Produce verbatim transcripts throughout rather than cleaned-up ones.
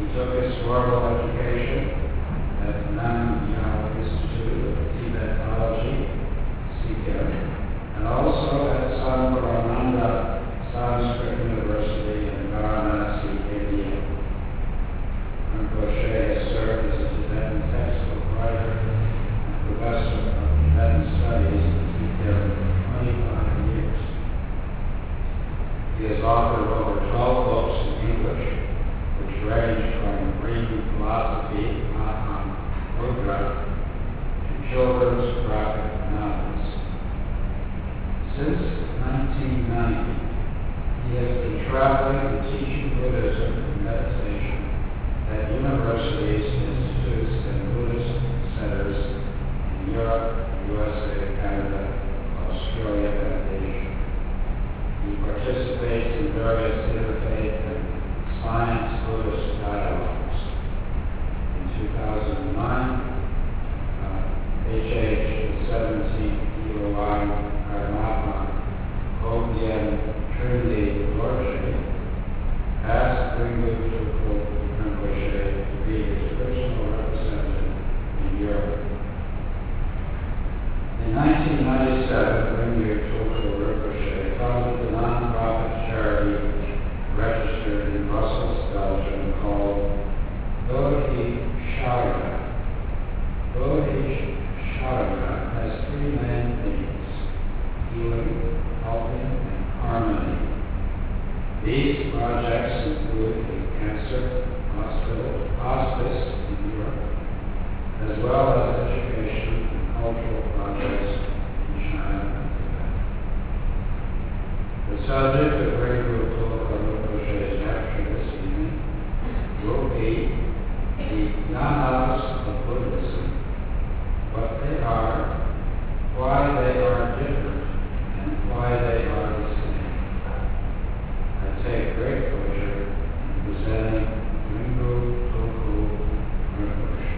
took his formal education at Nanyang Institute of Tibetology, Sikkim, and also at Samparananda Sanskrit University in Varanasi, India. Rinpoche has served as a Tibetan textbook writer and professor of Tibetan studies in Sikkim for twenty-five years. He has authored over twelve books in English, which range from Green Philosophy, Mahatma Buddha, to children's graphic novels. Since nineteen ninety, he has been traveling and teaching Buddhism and meditation at universities, institutes, and Buddhist centers in Europe, U S A, Canada, Australia, and Asia. He participates in various interfaith and science Buddhist dialogues. In two thousand nine, uh, H H, the seventeenth E O I Paramatma, Kogyen Trinity Lorje, asked Ringu Tulku Rinpoche to be his personal representative in Europe. In nineteen ninety-seven, Ringu Tulku Rinpoche founded the non-profit charity registered in Brussels, Belgium, called Bodhi Sharana. Bodhi Sharana has three main themes: healing, helping, and harmony. These projects include a cancer hospital, hospice in Europe, as well as education and cultural projects in China and Tibet. The subject of Ringu Tulku Rinpoche's lecture this evening will be the Yanas of Buddhism, what they are, why they are different, and why they are the same. I take great pleasure in presenting Ringu Tulku Rinpoche.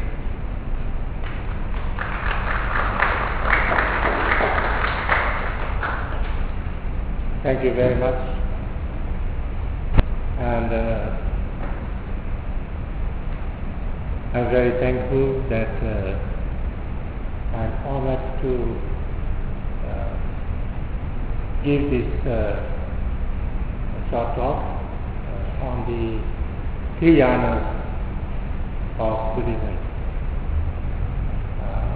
Thank you very much. And uh, I'm very thankful that uh, I'm honored to uh, give this uh, short talk uh, on the three yanas of Buddhism. Uh,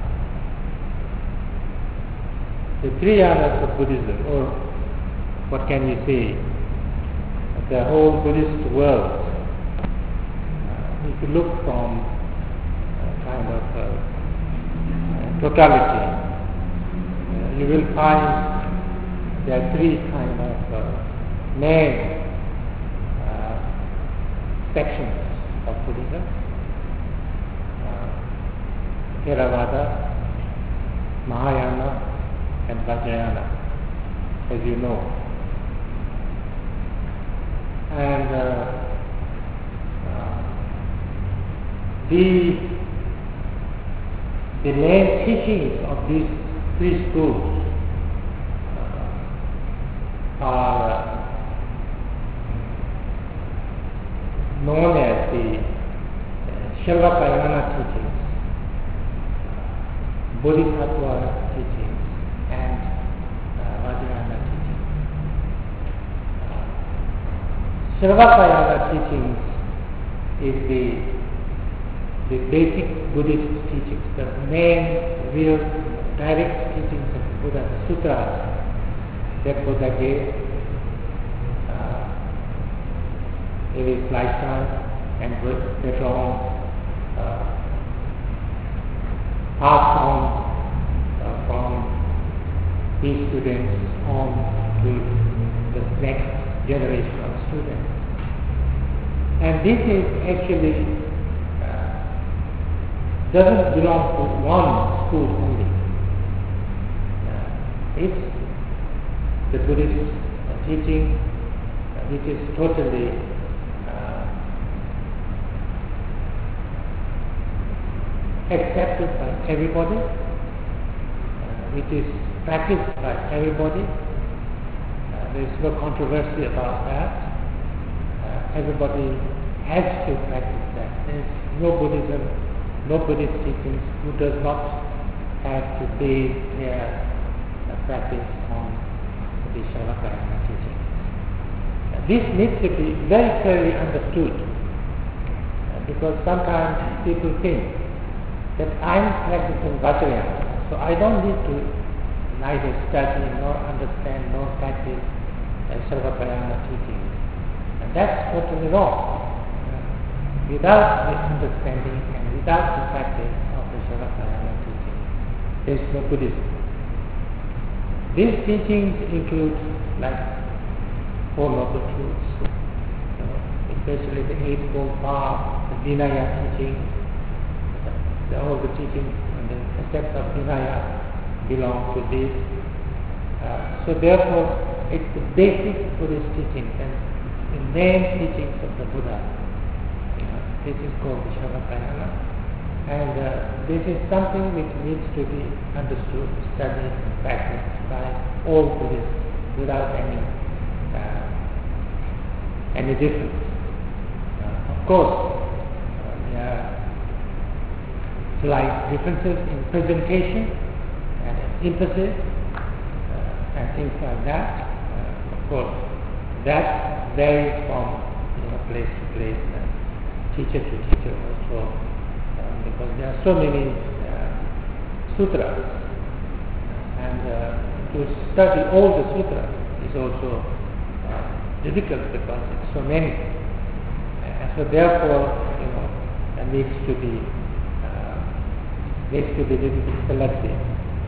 the three yanas of Buddhism, or what can we say, the whole Buddhist world, uh, if you look from a kind of uh, totality, uh, you will find there are three kind of uh, main uh, sections of Buddhism: uh, Theravada, Mahayana, and Vajrayana, as you know. And uh, uh, the the main teachings of these three schools uh, are known as the uh, Shavakayana teachings, Bodhisattva teachings, and uh, Vajrayana teachings. Sravakayana teachings is the the basic Buddhist teachings, the main, real, direct teachings of the Buddha, the sutras that Buddha gave uh, in his lifetime and later on uh, passed on uh, from his students on to the next generation of students. And this is actually uh, doesn't belong to one school only. Uh, it's the Buddhist uh, teaching uh, which is totally uh, accepted by everybody, uh, which is practiced by everybody. Uh, there is no controversy about that. Uh, everybody has to practice that. is no Buddhism, no Buddhist teachings who does not have to base their uh, practice on the Sarvapayana teaching. Uh, this needs to be very clearly understood, uh, because sometimes people think that I'm practicing Vajrayana, so I don't need to neither study nor understand nor practice uh, Sarvapayana teaching. And that's totally wrong. Uh, without the understanding and without the practice of the Sarvapayana teaching, there is no Buddhism. These teachings include like Four Noble Truths, you know, especially the Eightfold Path, the Vinaya teaching, the, all the teachings and the steps of Vinaya belong to this. Uh, so therefore, it's the basic Buddhist teaching and the main teachings of the Buddha. You know, this is called the Sarvapayana, and uh, this is something which needs to be understood, studied, and practiced by all Buddhists without any uh, any difference. Uh, of course, uh, there are slight differences in presentation and emphasis uh, and things like that. Uh, of course, that varies from you know, place to place, and teacher to teacher also, um, because there are so many uh, sutras, and uh, to study all the sutras is also uh, difficult because it's so many, and so therefore you know there needs to be uh, needs to be a little bit selective.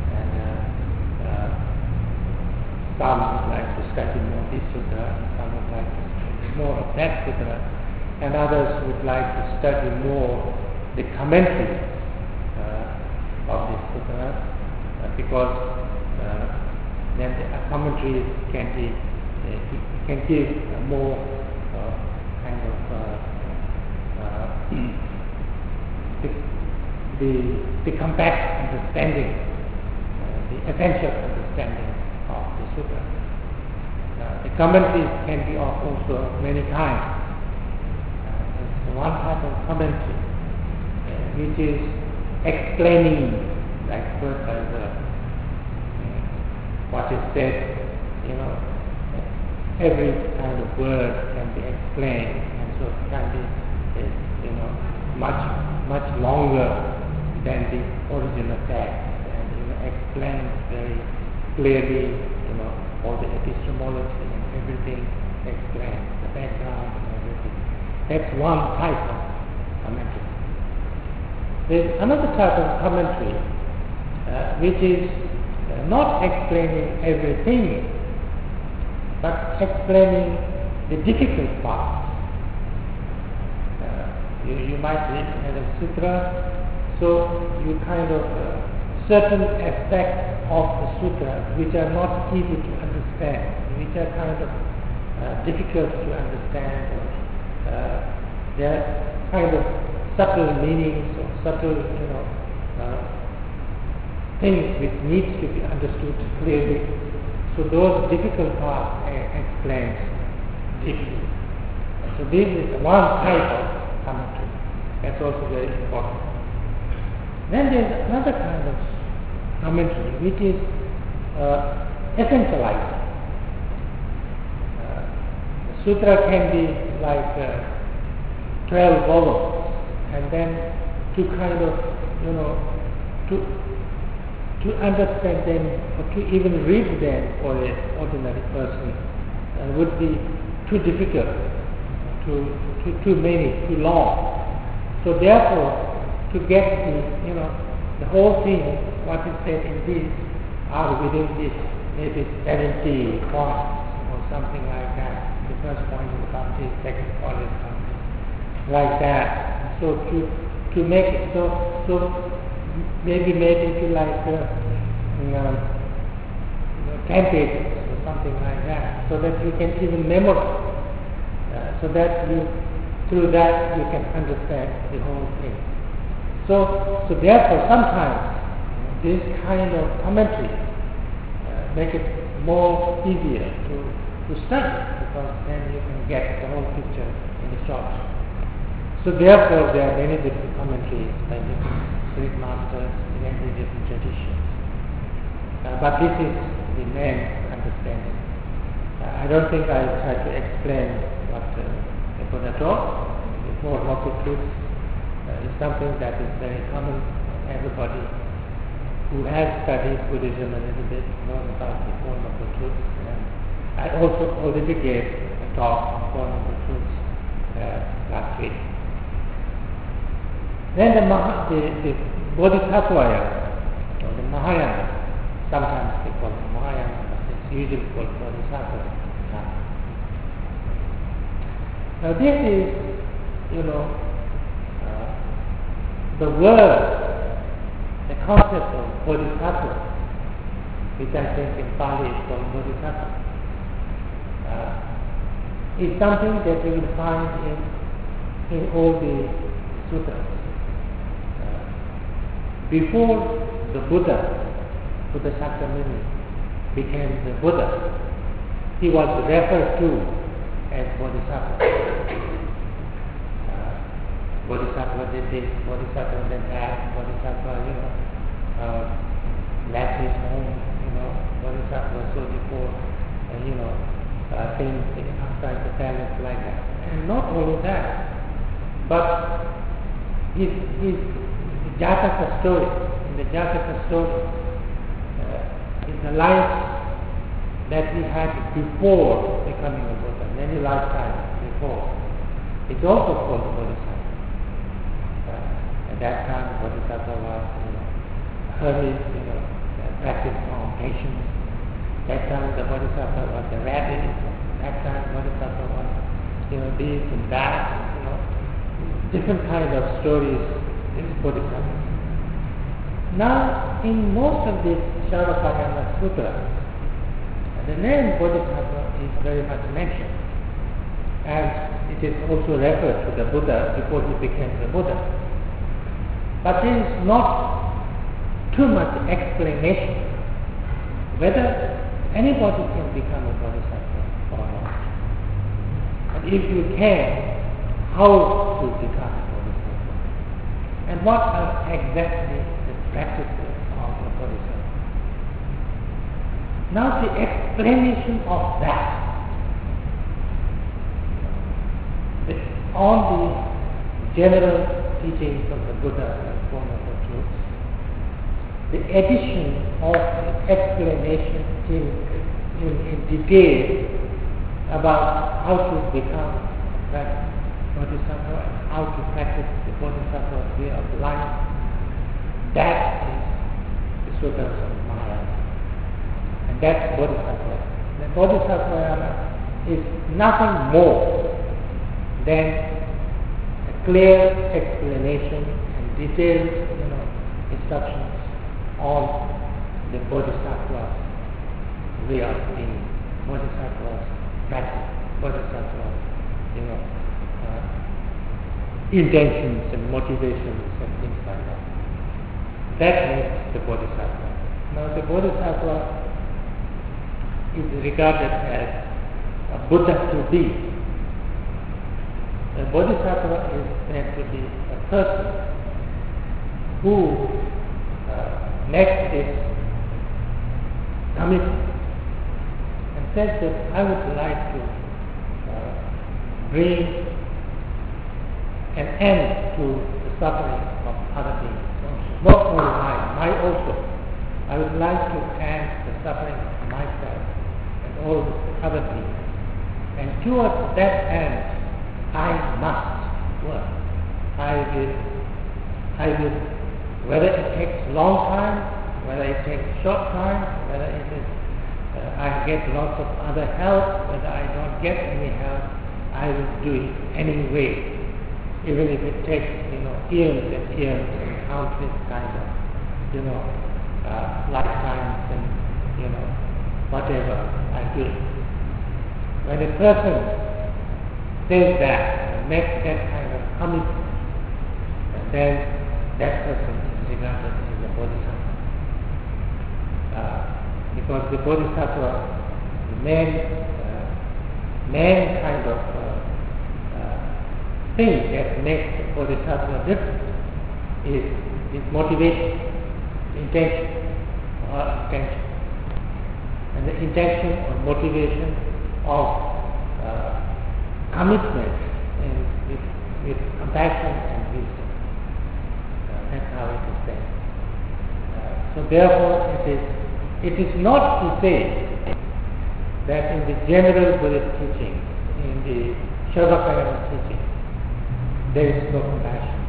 Some would like to study more this sutra, some would like to study more of that sutra, and others would like to study more the commentaries uh, of this sutra, uh, because uh, then the commentaries can be uh, can give a more uh, kind of uh, uh, the, the the compact understanding, uh, the essential understanding of the sutra. Uh, the commentaries can be of also many kinds. Uh, there's one type of commentary uh, which is explaining, like first as uh, what is said, you know, every kind of word can be explained, and so it can be, uh, you know, much much longer than the original text, and you know, explains very clearly, you know, all the epistemology and everything explained, the background and everything. That's one type of commentary. There's another type of commentary uh, which is uh, not explaining everything, but explaining the difficult parts. Uh, you, you might read a sutra, so you kind of uh, certain aspects of the sutra which are not easy to understand, which are kind of uh, difficult to understand, or uh, they are kind of subtle meanings or subtle, you know, uh, things which needs to be understood clearly. So those difficult parts are explained deeply. So this is one type of commentary. That's also very important. Then there is another kind of commentary which is uh, essentializing. Uh, the sutra can be like uh, twelve volumes, and then to kind of, you know, to to understand them or to even read them for an ordinary person uh, would be too difficult, too, too, too many, too long. So therefore, to get the, you know, the whole thing, what is said in this, are within this, maybe seventy points or something like that. The first point is about this, second point is about this, like that. So to to make it so so maybe made it like uh, you know, ten pages or something like that, so that you can even memorize, uh, so that you through that you can understand the whole thing. So, so therefore, sometimes this kind of commentary uh, make it more easier to, to study, because then you can get the whole picture in the short. So therefore, there are many different commentaries by different spirit masters in every different tradition. Uh, but this is the main understanding. Uh, I don't think I will try to explain what uh, the Buddha taught. The Four Noble Truths uh, is something that is very common. Everybody who has studied Buddhism a little bit knows about the Four Noble Truths. And I also already gave a talk on Four Noble Truths uh, last week. Then the, Maha, the, the Bodhisattvaya, or the Mahayana, sometimes they call it Mahayana, but it's usually called Bodhisattva. Now this is, you know, uh, the word, the concept of Bodhisattva, which I think in Pali is called Bodhisattva, uh, is something that you will find in, in all the sutras. Before the Buddha, Buddha Shakyamuni, became the Buddha, he was referred to as Bodhisattva. Uh, Bodhisattva did this, Bodhisattva did that, Bodhisattva, you know, uh, left his home, you know, Bodhisattva saw before, uh, you know, uh, things outside the palace like that. And not only that, but his, his Jataka story, in the Jataka story, uh, is the life that he had before becoming a Buddha, many lifetimes before. It's also called Bodhisattva. Uh, at that time, Bodhisattva was, you know, hermit, you know, practiced on patience. That time, the Bodhisattva was a rabbit. That time, Bodhisattva was, you know, this and that, you know, different kind of stories. Is Bodhisattva. Now, in most of these Sharapayana sutras, the name Bodhisattva is very much mentioned, and it is also referred to the Buddha before he became the Buddha. But there is not too much explanation whether anybody can become a Bodhisattva or not. And if you can, how to become a and what are exactly the practices of the Bodhisattva. Now the explanation of that, the, all the general teachings of the Buddha and Four Noble Truths, the addition of the explanation in, in, in detail about how to become a Bodhisattva and how to practice the Bodhisattva's way of life, that is the sutras of Mahayana. And that's Bodhisattva. The Bodhisattva is nothing more than a clear explanation and detailed, you know, instructions on the Bodhisattva's way of being, Bodhisattva's practice, Bodhisattva's, you know, Uh, intentions and motivations and things like that. That makes the Bodhisattva. Now the Bodhisattva is regarded as a Buddha to be. The Bodhisattva is meant to be a person who uh, makes this commitment and says that I would like to uh, bring an end to the suffering of other beings. Not only mine, mine also. I would like to end the suffering of myself and all the other beings. And towards that end, I must work. I will, I will, whether it takes long time, whether it takes short time, whether it is, uh, I get lots of other help, whether I don't get any help, I will do it anyway. Even if it takes, you know, years and years and countless kind of, you know, uh, lifetimes and, you know, whatever I do. When a person says that, and makes that kind of commitment, then that person is regarded as a Bodhisattva. Uh, because the Bodhisattva, the main, uh, main kind of uh, uh, thing that makes the bodhisattva different is his motivation, intention, or intention. And the intention or motivation of uh, commitment in, with, with compassion and wisdom. Uh, that's how it is said. Uh, so therefore it is, it is not to say that in the general Buddhist teaching, in the Sarvakayana teaching, there is no compassion.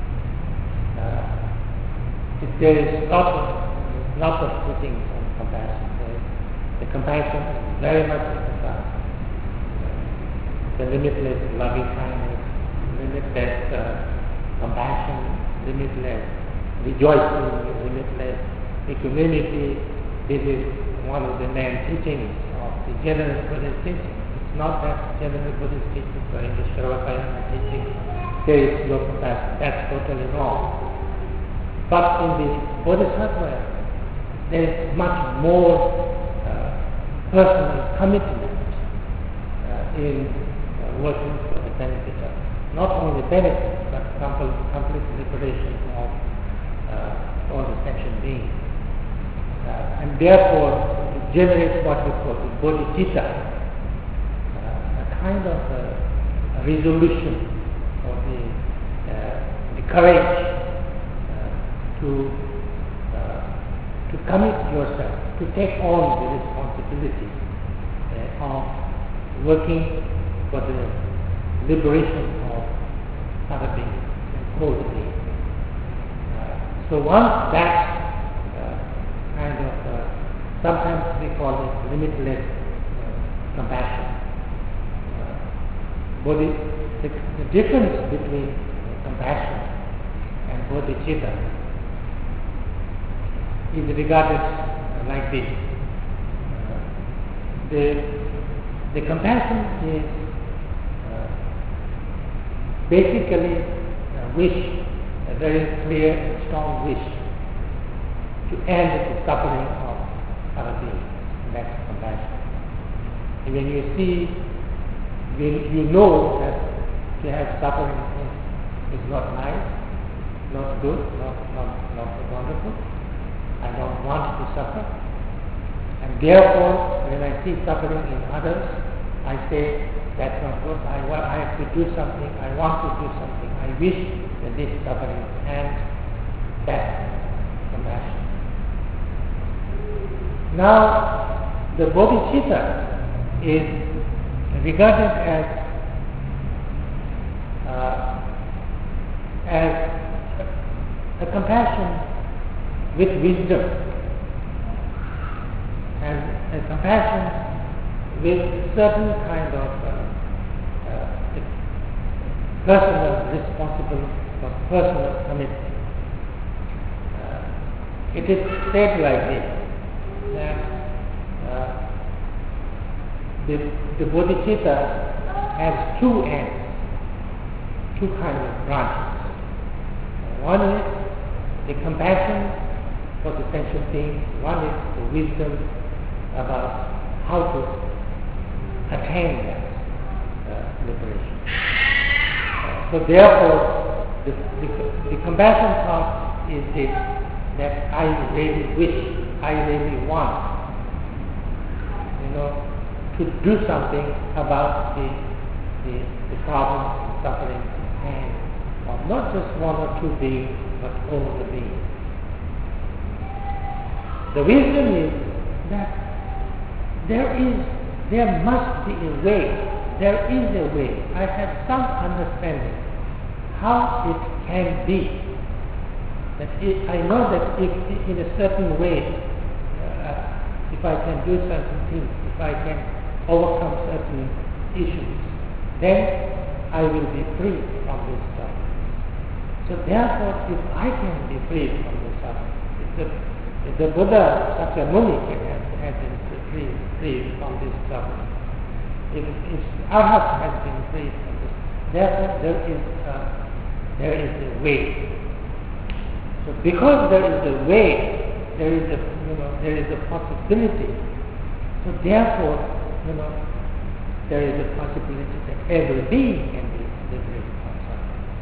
Uh, if there is lots of, lots of teachings on compassion. There is, the compassion is very much emphasized. The limitless loving kindness, limitless uh, compassion, limitless rejoicing, limitless equanimity. This is one of the main teachings of the general Buddhist teaching. It's not that general Buddhist teaching, but in the Sarvakayana teaching, there is no compassion. That's totally wrong. But in the Bodhisattva, there is much more uh, personal commitment uh, in uh, working for the benefit of, not only benefit, but complete, complete liberation of uh, all the sentient beings. Uh, and therefore, it generates what we call the bodhicitta, uh, a kind of uh, a resolution or the, uh, the courage uh, to uh, to commit yourself, to take on the responsibility uh, of working for the liberation of other beings and all the beings. Uh, so once that kind of, uh, sometimes we call it limitless uh, compassion. Uh, bodhi, the, the difference between uh, compassion and bodhicitta is regarded uh, like this. Uh, the, the compassion is uh, basically a wish, a very clear and strong wish to end the suffering of other beings. That's compassion. And when you see, when you know that to have suffering is, is not nice, not good, not, not, not wonderful, I don't want to suffer. And therefore, when I see suffering in others, I say, that's not good, I, want, I have to do something, I want to do something, I wish that this suffering ends. That's compassion. Now, the bodhicitta is regarded as uh, as a compassion with wisdom, and a compassion with certain kind of uh, uh, personal responsibility or personal commitment. Uh, it is said like this, that uh, the, the bodhicitta has two ends, two kinds of branches. One is the compassion for the sentient beings, one is the wisdom about how to attain that uh, liberation. Uh, so therefore, the, the, the compassion part is this, that I really wish, I really want, you know, to do something about the the, the problems, the suffering, the pain of not just one or two beings, but all the beings. The wisdom is that there is, there must be a way, there is a way. I have some understanding how it can be. That it, I know that if, in a certain way, uh, if I can do certain things, if I can overcome certain issues, then I will be free from this suffering. So therefore, if I can be free from this suffering, if the, if the Buddha Sakyamuni can have, have been free, free from this suffering, if, if Arhat has been free from this, therefore there is a, there is a way. So because there is a way, there is a, you know, there is a possibility. So therefore, you know, there is a possibility that every being can be liberated from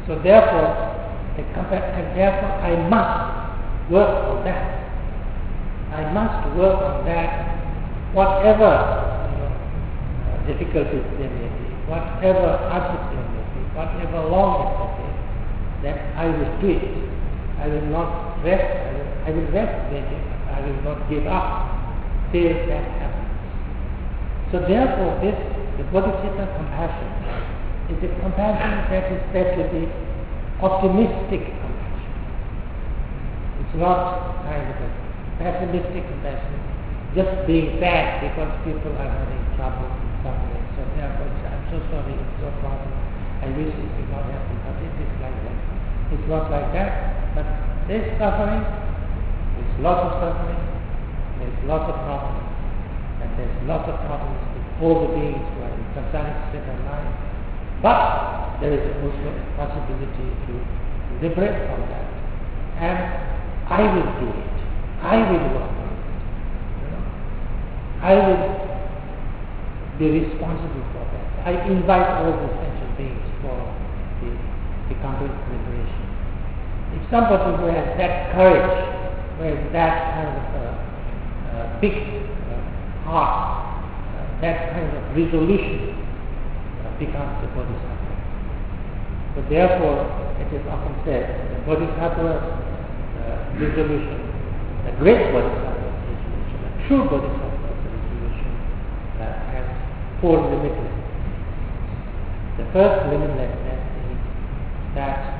So therefore, the compa- and therefore I must work on that. I must work on that, whatever you know, uh, difficulties there may be, whatever hardships there may be, whatever long it may take, that I will do it. I will not rest. I will, I will rest maybe, but I will not give up till that happens. So therefore, this the bodhisattva compassion is a compassion that is said to be optimistic compassion. It's not kind of a pessimistic compassion, just being sad because people are having trouble and suffering. So therefore, I'm so sorry, it's your problem. I wish it did not happen, but it is like that. It's not like that, but there's suffering, there's lots of suffering, there's lots of problems, and there's lots of problems with all the beings who are in samsaric state of life. But there is also a possibility to liberate from that, and I will do it. I will work on it. You know? I will be responsible for that. I invite all the sentient beings for the, the complete liberation. If somebody who has that courage, who has that kind of uh, uh, big uh, heart, uh, that kind of resolution, uh, becomes a bodhisattva. So therefore, it is often said, the bodhisattva's uh, resolution, the great bodhisattva's resolution, the true bodhisattva's resolution, uh, has four limitlessness. The first limitlessness is that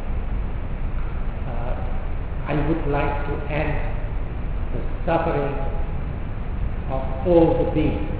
uh, I would like to end the suffering of all the beings,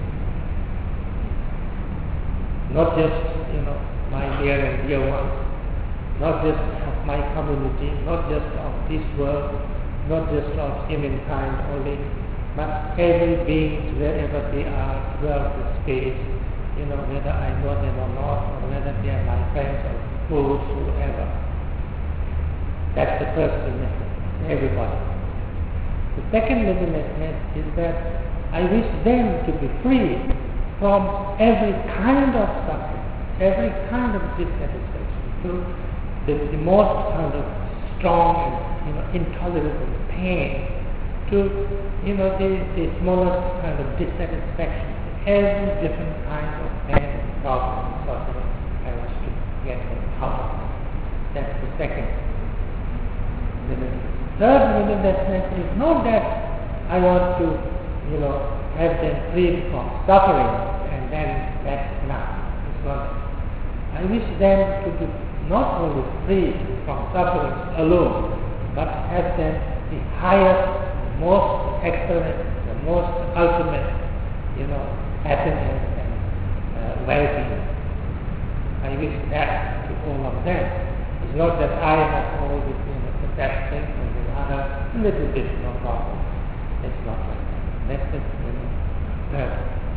not just you know my near and dear ones, not just of my community, not just of this world, not just of humankind only, but every being wherever they are throughout the space, you know, whether I know them or not, or whether they are my friends or fools, whoever. That's the first limitlessness, everybody. The second limitlessness is that I wish them to be free from every kind of suffering, every kind of dissatisfaction, to the, the most kind of strong and you know intolerable pain, to you know the, the smallest kind of dissatisfaction, every different kind of pain and problem and suffering. I wish to get them out of it. That's the second limitlessness. Third limitlessness is not that I want to you know have them freed from suffering and then that's enough. It's not. I wish them to be not only free from suffering alone, but have them the highest, the most excellent, the most ultimate, you know, happiness and uh, well-being. I wish that to all of them. It's not that I have all this, you know, the best thing and the other little bit, no problem. It's not like that. That's the you know, third.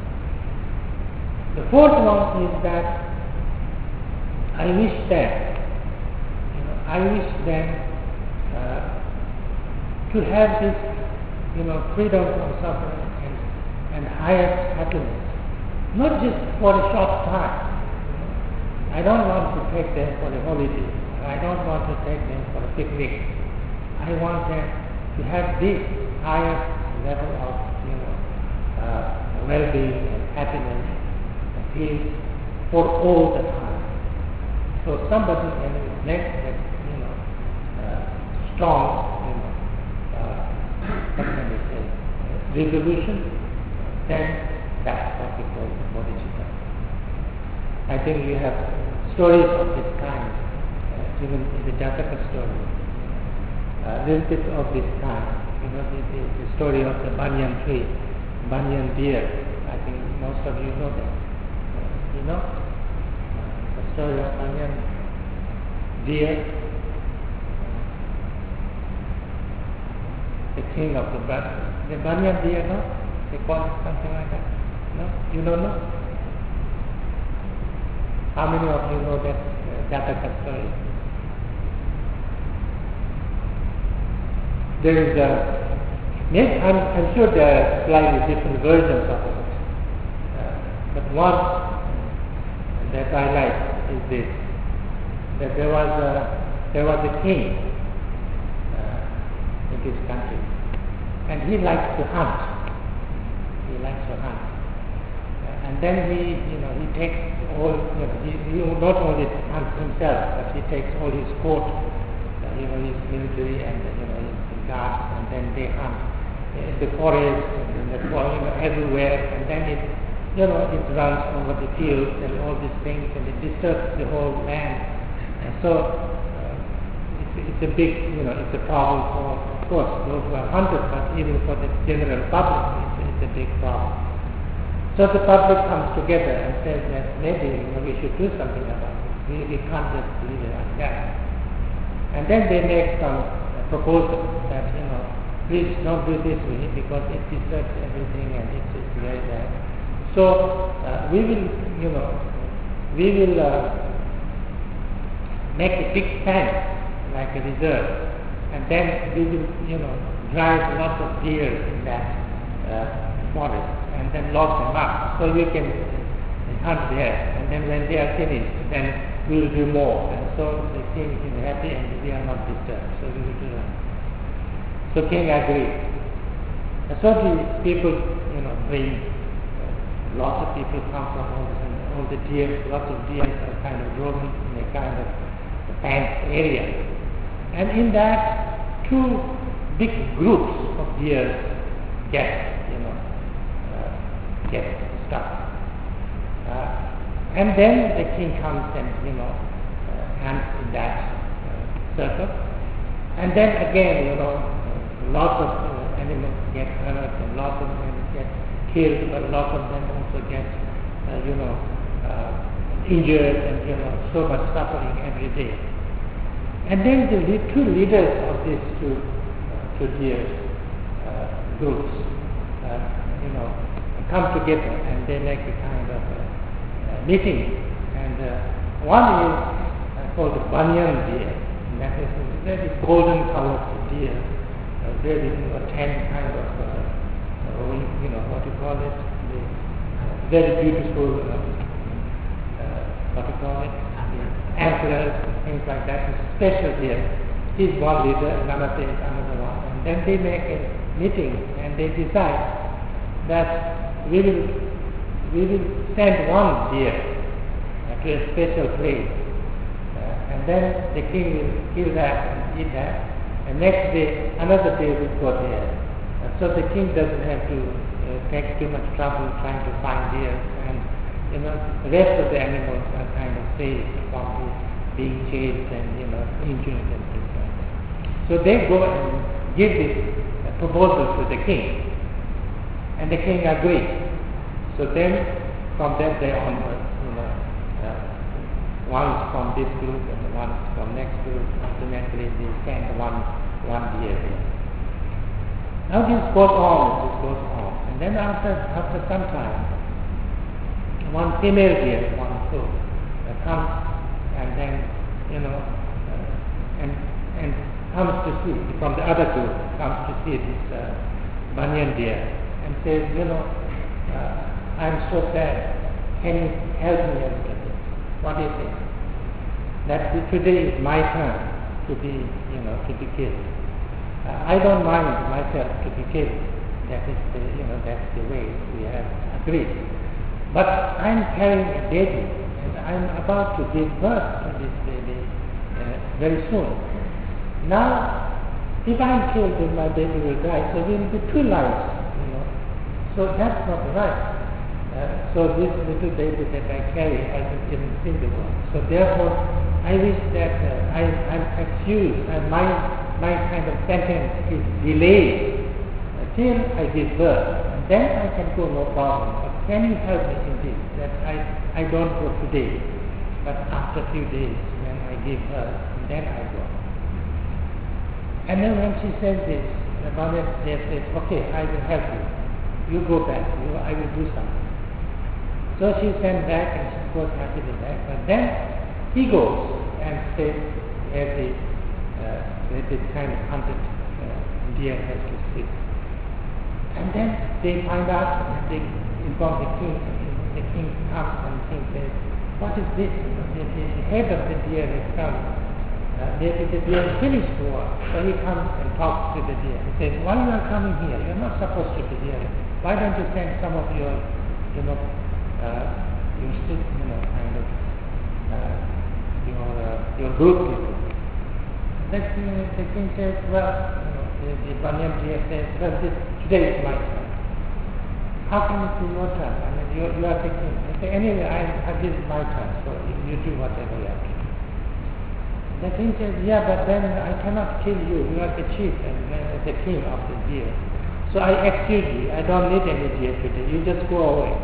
The fourth one is that I wish them, you know, I wish them uh, to have this, you know, freedom from suffering and, and highest happiness, not just for a short time. You know. I don't want to take them for a holiday. I don't want to take them for a picnic. I want them to have this highest level of, you know, uh, well-being and happiness and peace for all the time. So somebody can make that, you know, uh, strong, you know, uh, what can we say, uh, resolution, then that's what we call bodhicitta. I think we have stories of this kind, uh, even in the Jataka story, a uh, little bit of this kind, you know, the, the, the story of the banyan tree, banyan deer. I think most of you know that, uh, you know. Story of banyan deer, the king of the bird. The banyan deer, no? They call it something like that. No? You don't know? How many of you know that uh, Jataka story? There is a, yes, I'm, I'm sure there are slightly different versions of it. Uh, but one that I like is this, that there was a, there was a king uh, in this country, and he likes to hunt. He likes to hunt. Uh, and then he, you know, he takes all, you know, he, he not only hunts himself, but he takes all his court, uh, you know, his military and, uh, you know, his guards, and then they hunt in the forest, in the forest, you know, everywhere, and then it, you know, it runs over the fields and all these things, and it disturbs the whole land. And so uh, it's, it's a big, you know, it's a problem for, of course, those who are hunters, but even for the general public, it's, it's a big problem. So the public comes together and says that maybe, you know, we should do something about it. We, we can't just leave it like that. And then they make some uh, proposal that, you know, please don't do this way because it disturbs everything and it's, it's very bad. So uh, we will, you know, we will uh, make a big fence like a reserve, and then we will, you know, drive lots of deer in that uh, forest, and then lock them up so we can uh, hunt there. And then when they are finished, then we will do more. And so the king is happy, and we are not disturbed. So we will do that. So king agreed. And so the people, you know, bring. Lots of people come from all the, all the deer, lots of deer are kind of roaming in a kind of fenced area. And in that, two big groups of deer get, you know, uh, get stuck. Uh, and then the king comes and, you know, uh, hunts in that uh, circle. And then again, you know, uh, lots of uh, animals get hurt and lots of them get killed, but lots of them also get, uh, you know, uh, injured and, you know, so much suffering every day. And then the lead, two leaders of these two, uh, two deer uh, groups, uh, you know, come together and they make a kind of uh, uh, meeting. And uh, one is uh, called the banyan deer. And that is a very golden colored deer, uh, very, you know, ten kind of uh, you know, what you call it, the uh, very beautiful, uh, uh, what you call it, the antlers, things like that, it's special here. He's one leader, another is another one. And then they make a meeting and they decide that we will, we will send one deer uh, to a special place. Uh, and then the king will kill that and eat that. And next day, another deer will go there. So the king doesn't have to uh, take too much trouble trying to find deer, and, you know, the rest of the animals are kind of safe from the, being chased and, you know, injured and things like that. So they go and give this uh, proposal to the king, and the king agrees. So then, from that day onwards, you know, uh, one is from this group and one is from next group. Ultimately, they send one one deer there. Now this goes on, this goes on, and then after after some time, one female deer, one group, uh, comes and then, you know, uh, and and comes to see from the other group comes to see this uh, banyan deer and says, you know, uh, I'm so sad. Can you help me a little bit? What do you think? That today is my turn to be, you know, to be killed. Uh, I don't mind myself to be killed. That is the, you know, that's the way we have agreed. But I'm carrying a baby, and I'm about to give birth to this baby uh, very soon. Now, if I'm killed, then my baby will die. So there will be two lives, you know. So that's not right. Uh, so this little baby that I carry, I have given single one. So therefore, I wish that uh, I, I'm excused, and my my kind of sentence is delayed till I give birth. And then I can go, no problem. But can you help me in this? That I, I don't go today, but after a few days when I give birth, then I go. And then when she said this, the Banet said, okay, I will help you. You go back, you, I will do something. So she sent back and she goes happily back. But then he goes and stays where the, uh, where this kind of hunted uh, deer has to sit. And then they find out and they inform the king. And the king comes and the king says, what is this? The, the head of the deer has come. Uh, the, the deer is finished work. So he comes and talks to the deer. He says, why you are coming here? You're not supposed to be here. Why don't you send some of your, you know, uh, your, you know, kind of, uh, your, uh, your group people. Next thing the king says, well, you know, the, the Banyan deer says, well, this, today is my turn. How can it be your turn? I mean, you, you are the king. He says, anyway, I, I, this is my turn, so you, you do whatever you have to do. The king says, yeah, but then I cannot kill you. You are the chief and uh, the king of the deer. So I excuse you. I don't need any deer today. You just go away.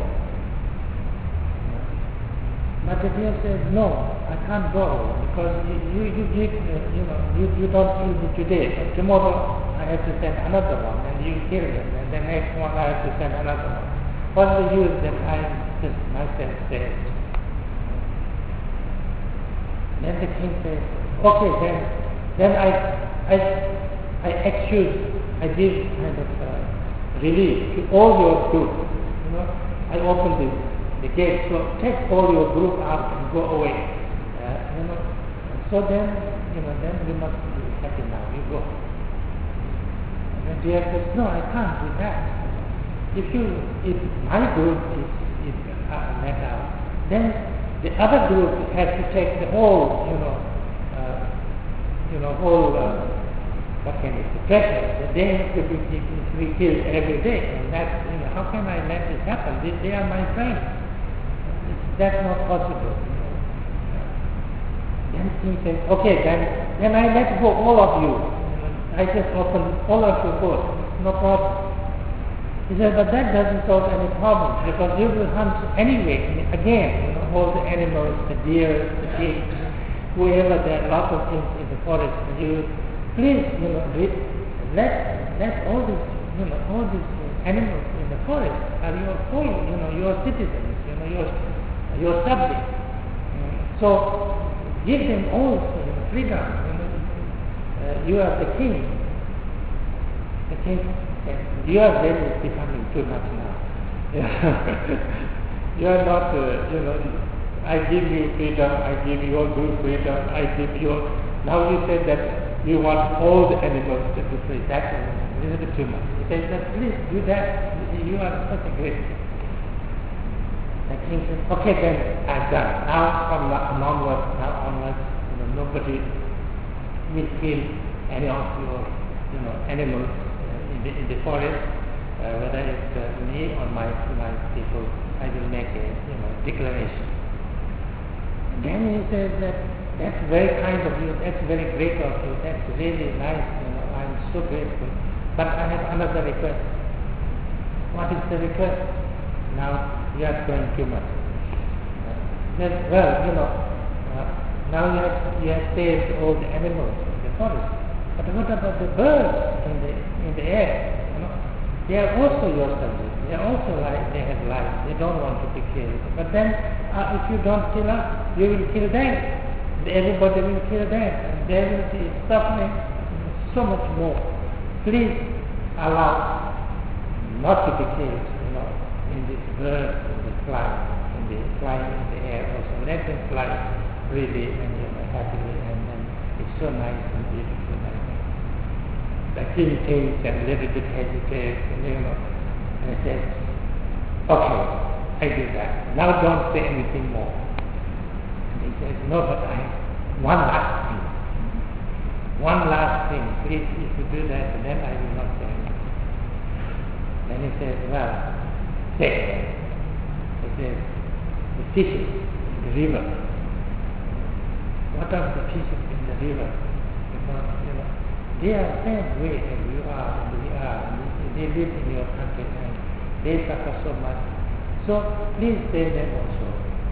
But the deer says, no, I can't go because you, you, you give, uh, you know, you, you don't kill me today. But tomorrow I have to send another one and you kill him. And the next one I have to send another one. What's the use that I just myself saved? Then the king says, okay, then, then I, I, I excuse, I give kind of uh, relief to all your group. You know, I open the, the gate, so take all your group out and go away. Uh, you know, so then, you know, then we must be happy now. You go. And the deer says, no, I can't do that. If you, if my group is, is uh, let out, then the other group has to take the whole, you know, uh, you know, whole, uh, what can you say, pressure. That they have to be, be killed every day, and that, you know, how can I let this happen? They, they are my friends. It's, that's not possible. You know. Then he says, okay, then, then I let go all of you. I just open all of your doors. No problem. He said, but that doesn't solve any problem because you will hunt anyway, again, you know, all the animals, the deer, the pigs, whoever, there are lots of things in the forest. And you, please, you know, let, let all these, you know, all these animals in the forest are your full, you know, your citizens, you know, your, your subjects. So, give them all, you know, freedom, you know, uh, you are the king. The king said, you are really becoming too much now. You are not, uh, you know, I give you freedom, I give you all good freedom, I give you, now you say that you want all the animals to be free. That's a little bit too much. He says that, please do that, you are such a great king. The king says, okay then, I'm done. Now from now onwards, now onwards, you know, nobody will kill any of your, you know, animals uh, in the in the forest, uh, whether it's uh, me or my my people. I will make a, you know, declaration. And then he says that that's very kind of you. That's very great of you. That's really nice. You know, I'm so grateful. But I have another request. What is the request? Now you are going too much. Uh, then, well, you know, uh, now you have you have saved all the animals in the forest. But what about the birds in the in the air? You know, they are also your subjects. They are also like they have lives. They don't want to be killed. But then, uh, if you don't kill us, you will kill them. Everybody will kill them, and they will be suffering so much more. Please allow not to be killed. You know, in this bird, in the fly, in the flying in the air also. Let them fly freely and, you know, happily, and then it's so nice and beautiful. The king thinks and a little bit hesitates, and, you know, and says, okay, I do that. Now don't say anything more. And he says, no, but I have one last thing. One last thing. Please, if you do that, then I will not say anything. Then he says, well, say it. He says, the fishes in the river. What are the fishes in the river? Because, you know, they are the same way as you are and we are. And they live in your country and they suffer so much. So please save them also.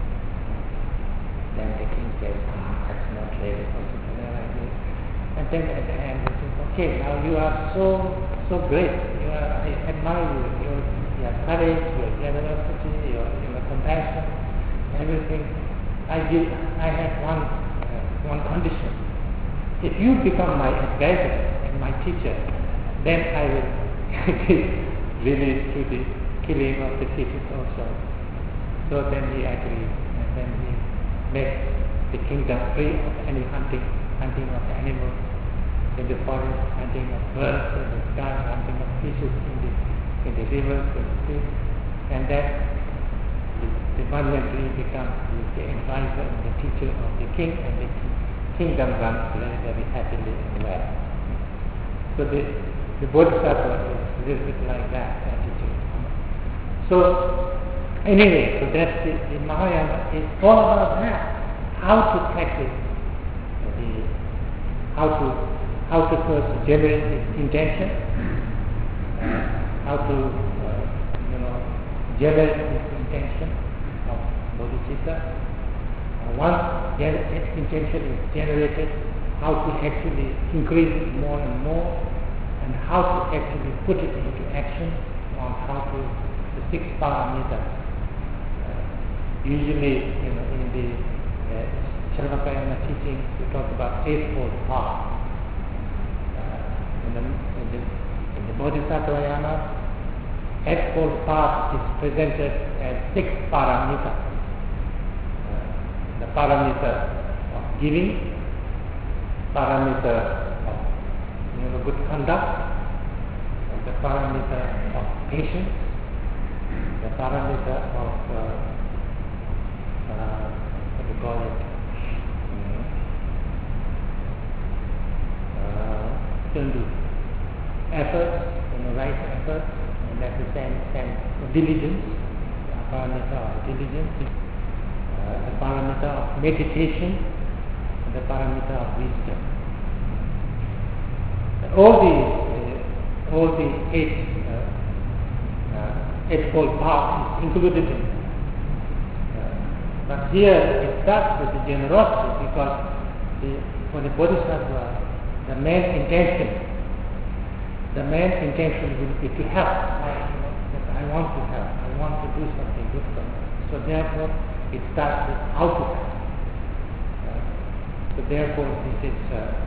Then the king says, ah, that's not really possible. And then at the end he says, okay, now you are so so great. You are, I admire you. Your, your courage, your generosity, your, your compassion, everything. I give. I have one uh, one condition. If you become my advisor and my teacher, then I will give release to the killing of the fishes also. So then he agreed, and then he make the kingdom free of any hunting, hunting of animals in the forest, hunting of birds in the sky, hunting of fishes in the in the rivers and the seas, and that the, the banyan tree becomes the, the advisor and the teacher of the king, and the kingdom runs very, very happily and well. So the, the Bodhisattva is a little bit like that attitude. So anyway, so that's the, the Mahayana is all about that. How to practice the, how to how to first generate the intention, uh, how to uh, you know generate this intention of bodhicitta. Uh, once the intention is generated, how to actually increase it more and more, and how to actually put it into action on how to the six paramitas. Uh, usually, you know, in the uh, Charvakayana teaching, we talk about eightfold path. Uh, in, the, in, the, in the Bodhisattvayana, eightfold path is presented as six paramitas. Uh, the paramita of giving, paramita of you know, good conduct, and the paramita of patience, the paramita of uh, uh, what do you call it? Uh, Tundu. Effort, you know, right effort, and at the same time diligence, the paramita of diligence, uh, the paramita of meditation, and the paramita of wisdom. All these, uh, all the eight, uh, uh, eightfold path is included in it. Uh, but here it starts with the generosity because the, for the Bodhisattva, the main intention, the main intention will be to help. I, you know, that I want to help. I want to do something good for me. So therefore, it starts with how to help. Uh, so therefore, this is. Uh,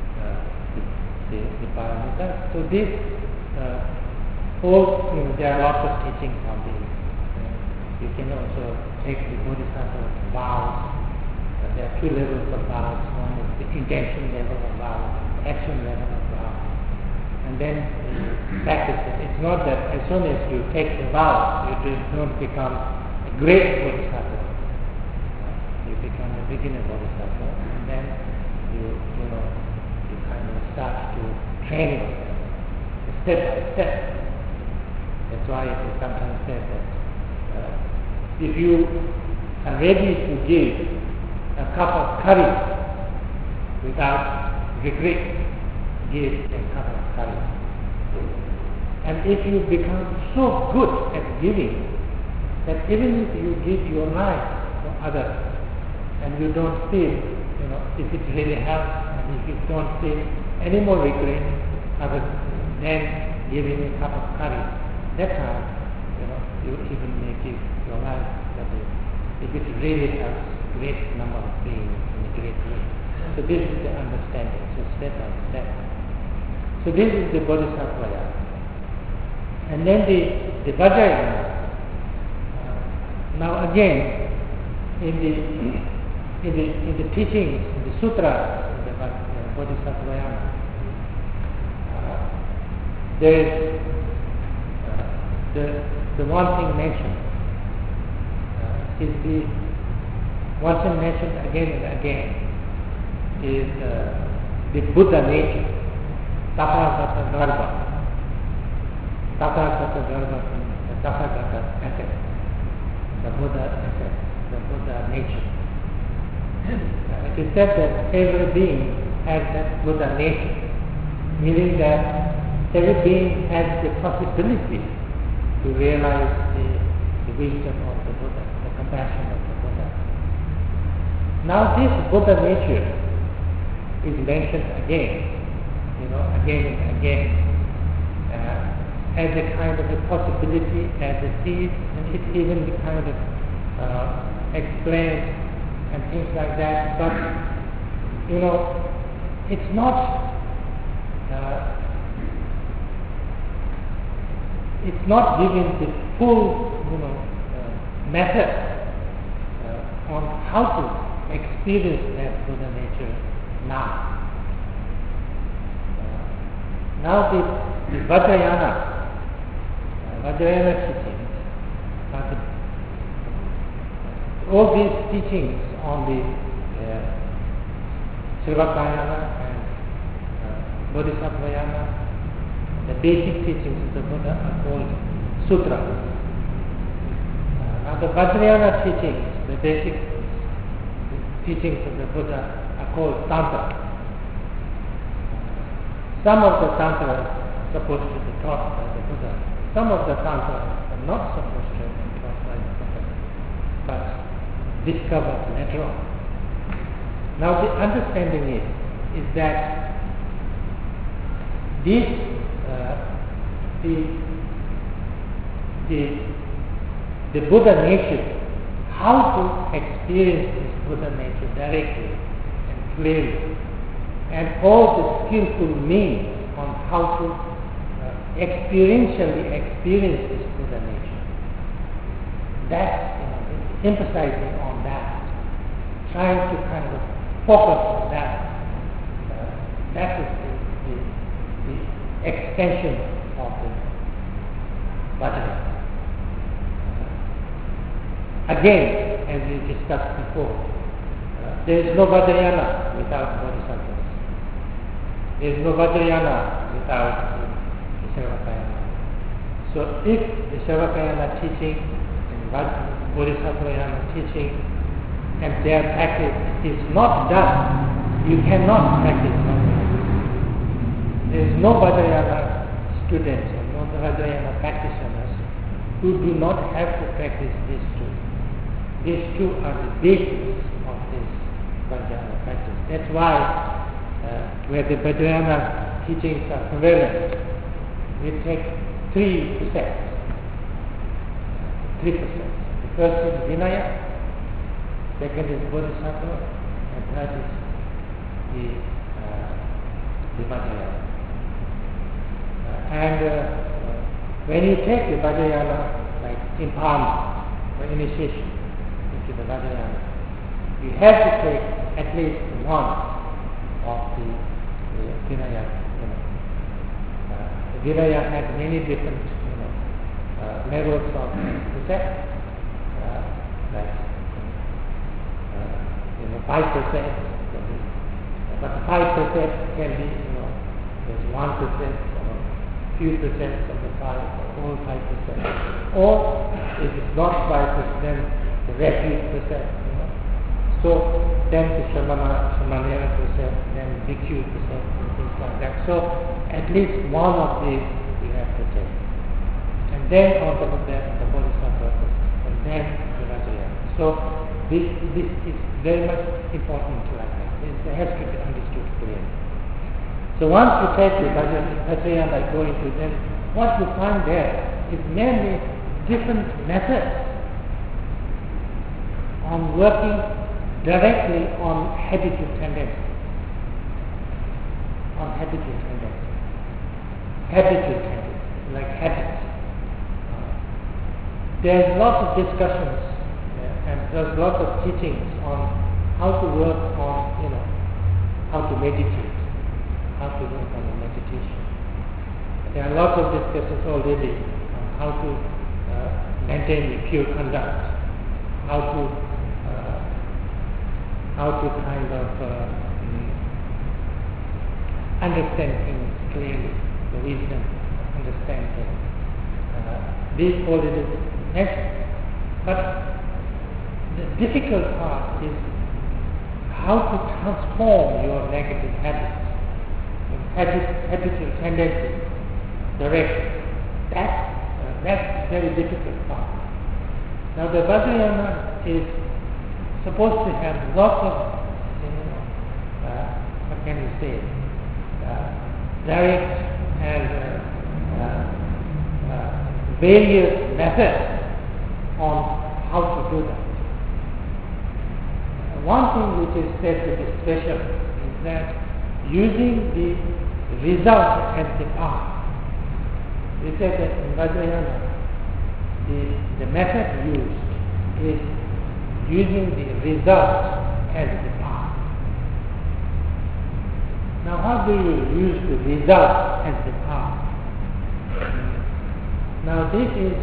The, the paramita. So this, uh, all, you know, there are lots of teachings on this. Uh, you can also take the Bodhisattva vows. Uh, there are two levels of vows. One is the intention level of vows, action level of vows. And then you practice it. It's not that as soon as you take the vows, you don't become a great Bodhisattva. Uh, you become a beginner Bodhisattva. And then you, you know, start to train yourself step by step. That's why it is sometimes said that uh, if you are ready to give a cup of curry without regret, give a cup of curry. And if you become so good at giving that even if you give your life for others and you don't feel, you know, if it really helps, and if you don't feel any more regret other than giving a cup of curry, that time, you know, you even may give your life, but if it really helps great number of beings in a great way. So this is the understanding, so step by step. So this is the Bodhisattvaya. And then the, the Vajrayana. Uh, now again, in the, in the, in the teachings, in the sutras, Bodhisattvayana. Uh, there is uh, the the one thing mentioned uh, is the one thing mentioned again and again is uh, the Buddha nature, Tathagata Garbha, Tathagata Garbha, the Tathagata essence, the Buddha essence, the Buddha nature. Uh, it is said that every being has that Buddha nature, meaning that every being has the possibility to realize the, the wisdom of the Buddha, the compassion of the Buddha. Now this Buddha nature is mentioned again, you know, again and again, uh, as a kind of a possibility, as a seed, and it even kind of uh, explains and things like that. But you know, it's not uh, it's not giving the full, you know, uh, method uh, on how to experience that Buddha nature now. Uh, now the, the Vajrayana, uh, Vajrayana teachings, are the, all these teachings on the uh, Srivakayana and uh, Bodhisattvayana, the basic teachings of the Buddha are called sutras. Uh, now the Vajrayana teachings, the basic teachings of the Buddha are called tantra. Some of the tantra are supposed to be taught by the Buddha. Some of the tantra are not supposed to be taught by the Buddha, but discovered later on. Now the understanding is, is that this, uh, the, the, the Buddha nature, how to experience this Buddha nature directly and clearly, and all the skillful means on how to uh, experientially experience this Buddha nature. That's, you know, emphasizing on that, trying to kind of focus on that. Uh, that is the, the, the extension of the Vajrayana. Again, as we discussed before, uh, there is no Vajrayana without Bodhisattvas. There is no Vajrayana without the Sarvakayana. So if the Sarvakayana teaching and Bodhisattvayana teaching and their practice is not done, you cannot practice Vajrayana. There is no Vajrayana students or no Vajrayana practitioners who do not have to practice these two. These two are the basis of this Vajrayana practice. That's why uh, where the Vajrayana teachings are prevalent, we take three precepts. Three precepts. The first is Vinaya, second is Bodhisattva, and third is the, uh, the Vajrayana. Uh, and uh, when you take the Vajrayana, like empowerment or initiation into the Vajrayana, you have to take at least one of the, the Vinaya. You know. uh, the Vinaya has many different, you know, uh, levels of precepts, uh, like uh, you know, five percent. But the five percent can be, you know, there's one percent or few percent of the five, or all five percent. Or if it's not five percent, the refuge percent. You know. So then the Shamana, Shamanera percent, then Bhikkhu percent, and things like that. So at least one of these you have to take. And then on top of that, the Bodhisattva percent, and then the Vajrayana. So this, this is very much important like that. It has to be understood clearly. So once you take the Vajrayana like going to them, what you find there is mainly different methods on working directly on habitual tendency. On habitual tendency. Habitual tendency, like habits. Uh, there's lots of discussions uh, and there's lots of teachings on how to work on, you know, how to meditate, how to work on the meditation. There are lots of discussions already on how to uh, maintain the pure conduct, how to uh, how to kind of uh, understand things clearly, the wisdom, understand things. Uh, these already mentioned. But the difficult part is how to transform your negative habits, habit, habitual tendencies, direction. That's, uh, that's a very difficult part. Now the Vajrayana is supposed to have lots of, you know, uh, what can you say, uh, direct and uh, uh, uh, various methods on how to do that. One thing which is said to be special is that using the result as the path. We said that in Vajrayana, the, the method used is using the result as the path. Now how do you use the result as the path? Now this is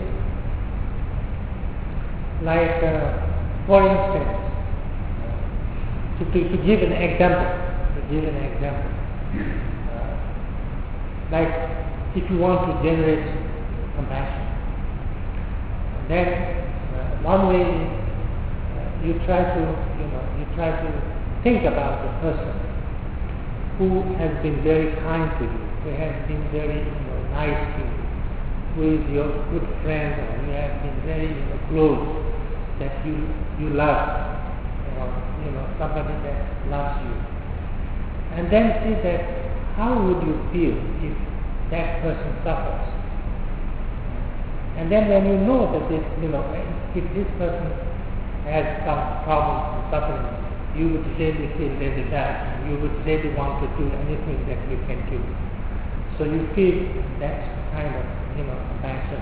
like, uh, for instance, to, to, to give an example, to give an example, uh, like if you want to generate compassion, then uh, one way uh, you try to, you know, you try to think about the person who has been very kind to you, who has been very, you know, nice to you, who is your good friend, or you have been very, you know, close, that you you love, or you know, somebody that loves you, and then see that how would you feel if that person suffers, and then when you know that this, you know, if this person has some problems and suffering, you would really feel really bad. You would really want to do anything that you can do. So you feel that kind of, you know, compassion.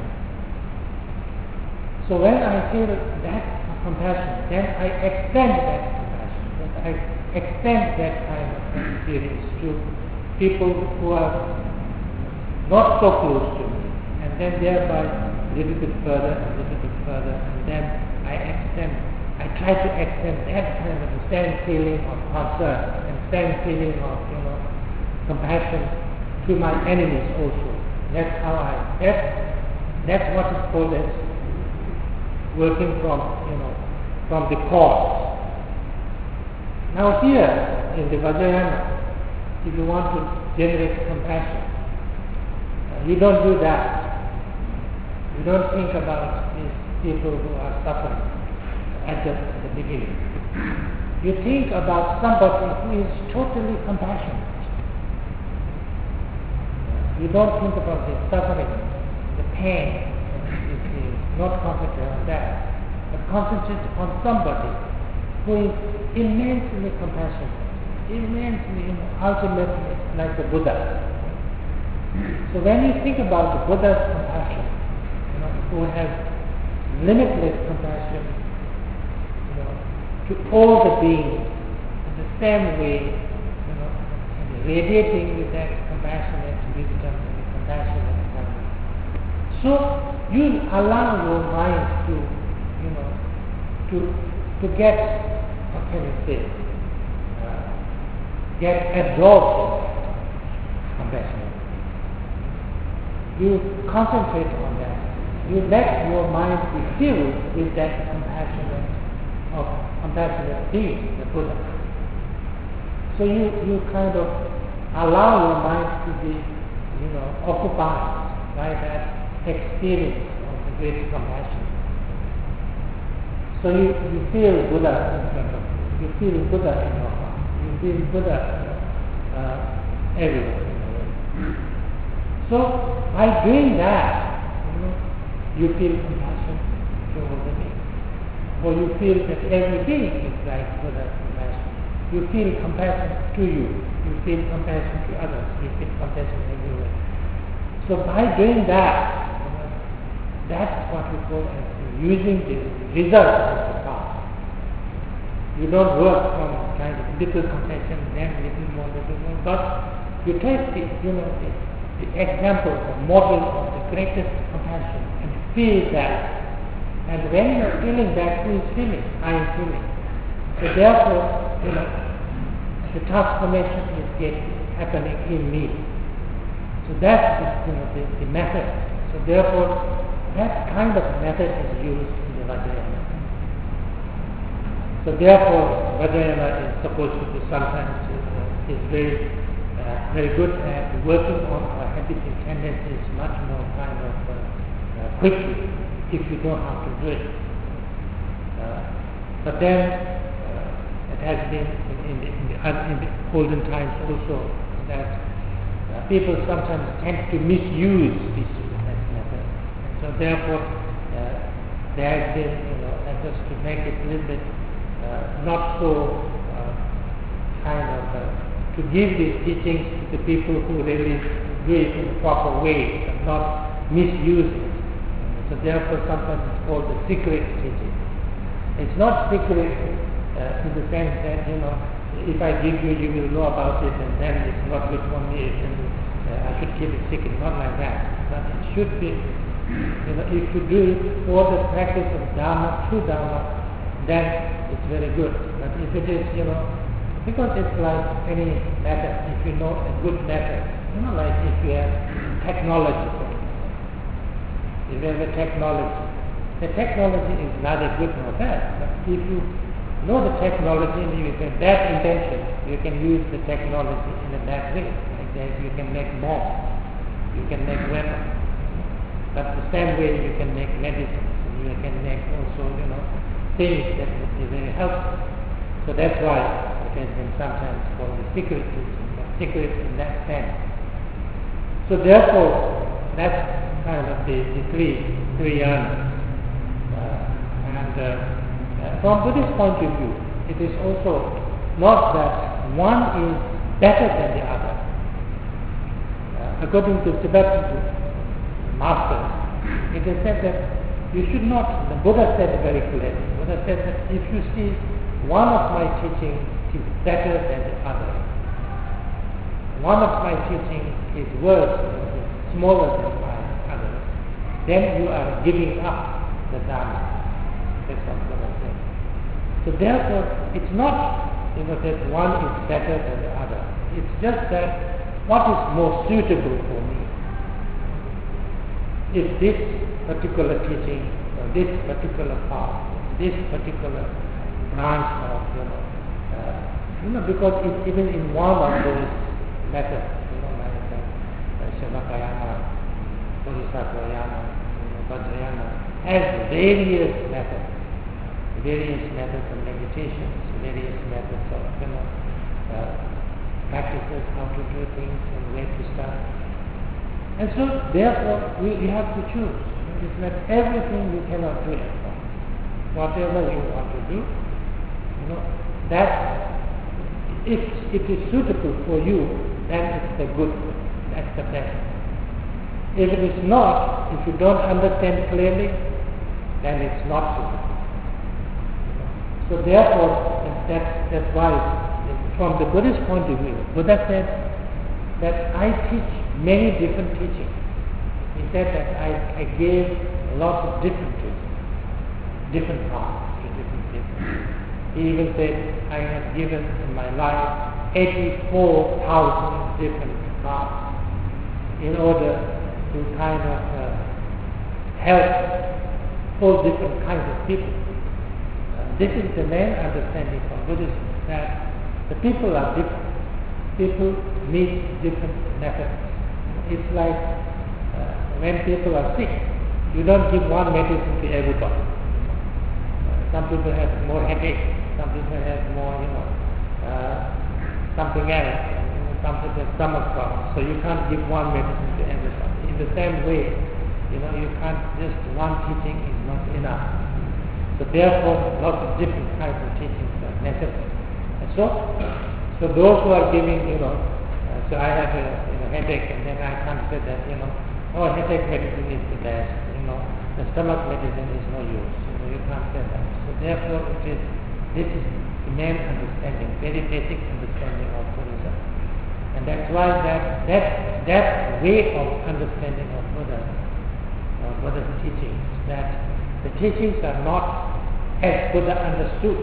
So when I feel that compassion, then I extend that compassion. That I extend that kind of experience to people who are not so close to me, and then thereby a little bit further, a little bit further, and then I extend. I try to extend that kind of the same feeling of concern and same feeling of, you know, compassion to my enemies also. That's how I, that's, that's what is called as working from, you know, from the cause. Now here, in the Vajrayana, if you want to generate compassion, uh, you don't do that. You don't think about these people who are suffering at the, at the beginning. You think about somebody who is totally compassionate. You don't think about the suffering, the pain. You not concentrate on that, but concentrate on somebody who is immensely compassionate, immensely, ultimately like the Buddha. So when you think about the Buddha's compassion, you know, who has limitless compassion, to all the beings in the same way, you know, radiating with that compassionate wisdom and compassionate kindness. So you allow your mind to, you know, to to get, what can you say, uh, get absorbed in compassion. You concentrate on that. You let your mind be filled with that compassionate of compassionate being, the Buddha. So you, you kind of allow your mind to be, you know, occupied by that experience of the great compassion. So you, you feel Buddha in front of you. You feel Buddha in your heart. You feel Buddha uh, everywhere in the world. So by doing that, you know, you feel compassion toward the being. Or you feel that every being is like Buddha's compassion. You feel compassion to you. You feel compassion to others. You feel compassion everywhere. So by doing that, you know, that's what we call as using the result of the path. You don't work from kind of little compassion, then little more, little more, but you take the, you know, the, the example, the model of the greatest compassion and feel that. And when you are feeling that, who is feeling? I am feeling. So therefore, you know, the transformation is getting, happening in me. So that's the, you know, the, the method. So therefore, that kind of method is used in the Vajrayana. So therefore, Vajrayana is supposed to be sometimes uh, is very, uh, very good at working on our habitual tendencies much more kind of uh, uh, quickly, if you know how to do it. Uh, but then uh, it has been in, in, the, in, the, in the olden times also that uh, people sometimes tend to misuse this method. And so therefore uh, there has been, you know, efforts to make it a little bit uh, not so uh, kind of uh, to give these teachings to the people who really do it in the proper way and not misuse it. So therefore sometimes it's called the secret teaching. It's not secret uh, in the sense that, you know, if I give you, you will know about it, and then it's not good for me, and uh, I should keep it secret. Not like that. But it should be, you know, if you do it for the practice of Dharma, true Dharma, then it's very good. But if it is, you know, because it's like any method, if you know a good method, you know, like if you have technology, for instance. If you have a technology, the technology is neither good nor bad, but if you know the technology and you have bad intention, you can use the technology in a bad way. Like that, you can make bombs, you can make weapons. But the same way you can make medicines, and you can make also, you know, things that would be very helpful. So that's why it has been sometimes called the secret teaching, but secret in that sense. So therefore, that's kind of the, the three, three yanas. Uh, and uh, uh, from Buddhist point of view, it is also not that one is better than the other. Uh, according to Tibetan masters, it is said that you should not, the Buddha said very clearly, Buddha said that if you see one of my teachings is better than the other, one of my teachings is worse, is smaller than my other, then you are giving up the Dharma. That's what Buddha said. So therefore, it's not, you know, that one is better than the other. It's just that what is more suitable for me. If this particular teaching, or this particular path, this particular branch of, you know, uh, you know, because it, even in one of those methods, you know, like uh, Shamakayana, Bodhisattvayana, you know, Vajrayana, has various methods, various methods of meditations, various methods of, you know, uh, practices, how to do things and where to start. And so, therefore, we, we have to choose. It's not everything you cannot do at once. Whatever you want to do, you know, that if it is suitable for you, then it's the good, that's the best. If it is not, if you don't understand clearly, then it's not suitable. So therefore, that's, that's why, from the Buddhist point of view, Buddha said that I teach many different teachings. He said that I, I gave lots of different teachings, different paths to different people. He even said I have given in my life eighty-four thousand different paths in order to kind of uh, help all different kinds of people. Uh, this is the main understanding from Buddhism, that the people are different. People need different methods. It's like uh, when people are sick, you don't give one medicine to everybody. Uh, some people have more headache, some people have more, you know, uh, something else, you know, some people have stomach problems. So you can't give one medicine to everybody. In the same way, you know, you can't just one teaching is not enough. So therefore, lots of different kinds of teachings are necessary. And so, so those who are giving, you know, uh, so I have a you know, headache, and then I can't say that, you know, oh, headache medicine is the best, you know, the stomach medicine is no use. You know, you can't say that. So therefore, it is, this is the main understanding, very basic understanding of Buddhism. And that's why that, that, that way of understanding of Buddha, of Buddha's teachings, that the teachings are not as Buddha understood.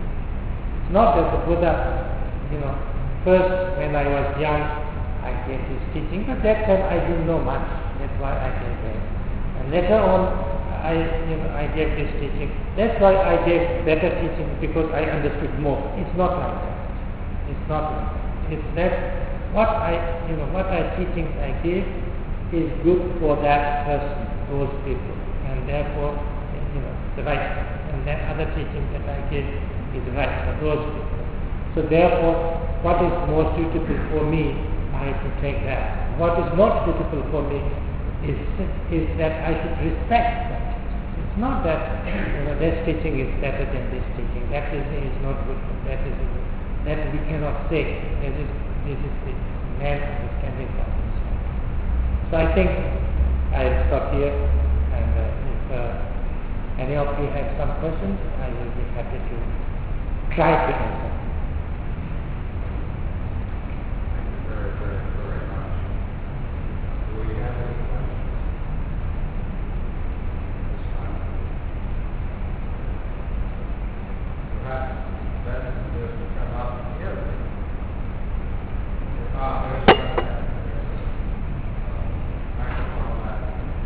It's not that the Buddha, you know, first when I was young, I gave this teaching, but that time I didn't know much. That's why I gave it. And later on, I, you know, I gave this teaching. That's why I gave better teaching, because I understood more. It's not like that. It's not like that. It's that what I, you know, what I teachings I give is good for that person, those people, and therefore, you know, the right. And that other teaching that I give is right for those people. So therefore, what is more suitable for me, I have to take that. What is not suitable for me is, is that I should respect that. It's not that, you know, this teaching is better than this teaching. That teaching is not good. That is that we cannot say. This is this is the main understanding of this. So I think I'll stop here, and uh, if uh, any of you have some questions, I will be happy to try to answer. Very, very, very much. Do we have any questions? This time. Perhaps best just to come up here. Ah, there's one. There's a microphone left.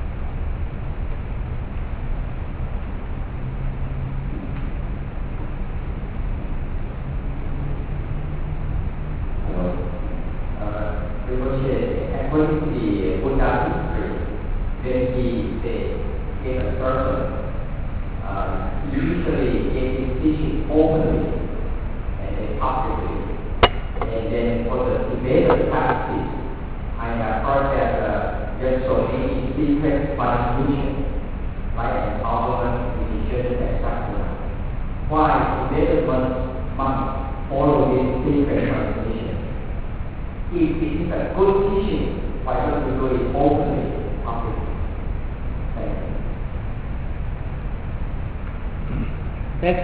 Hello. Uh, Rinpoche, according to the Buddha history, when he say, gave a person, uh, he usually gave his teaching openly and then publicly. And then for the Tibetan practice, I have heard that uh, there's so many secret transmission, like empowerment, initiation, et cetera. Why Tibetan monks must follow this secret transmission? If it is a good teaching, why don't we do it openly, publicly? Thank you. That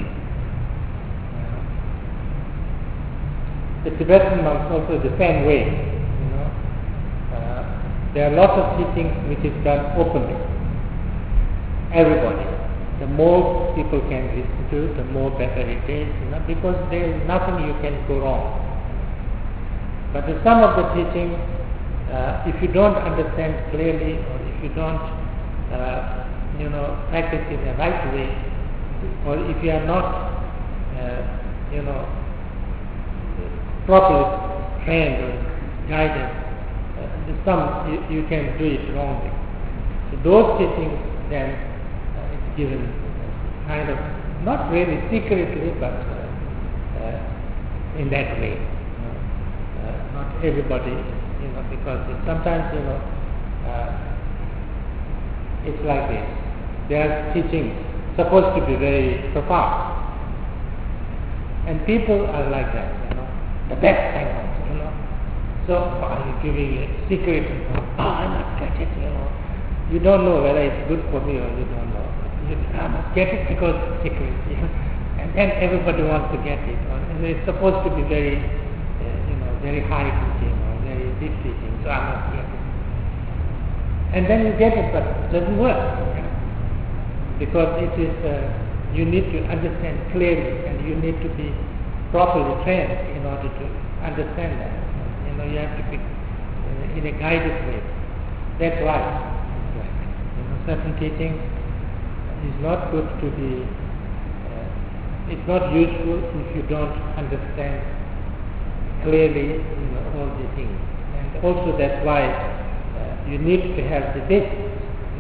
the Tibetan monks also the same way. You know, uh, there are lots of teachings which is done openly. Everybody. The more people can listen to, the more better it is. You know, because there is nothing you can go wrong. But in some of the teaching, uh, if you don't understand clearly, or if you don't, uh, you know, practice in the right way, or if you are not, uh, you know, properly trained or guided, uh, some you, you can do it wrongly. So those teachings then uh, it's given uh, kind of not really secretly, but uh, uh, in that way. Not everybody, you know, because it, sometimes, you know, uh, it's like this. Their teachings supposed to be very profound, and people are like that, you know, the best things, you know. So are you giving a secret? Oh, I must get it, you know. You don't know whether it's good for me or you don't know. You, I must get it because it's secret, you know. And then everybody wants to get it. Or, and it's supposed to be very very high teaching or very deep teaching, so I must get it. And then you get it, but it doesn't work. You know? Because it is, uh, you need to understand clearly and you need to be properly trained in order to understand that. You know, you have to be uh, in a guided way. That's right. That's right. You know, certain teaching is not good to be, uh, it's not useful if you don't understand clearly, you know, all the things. And also that's why uh, you need to have the basics.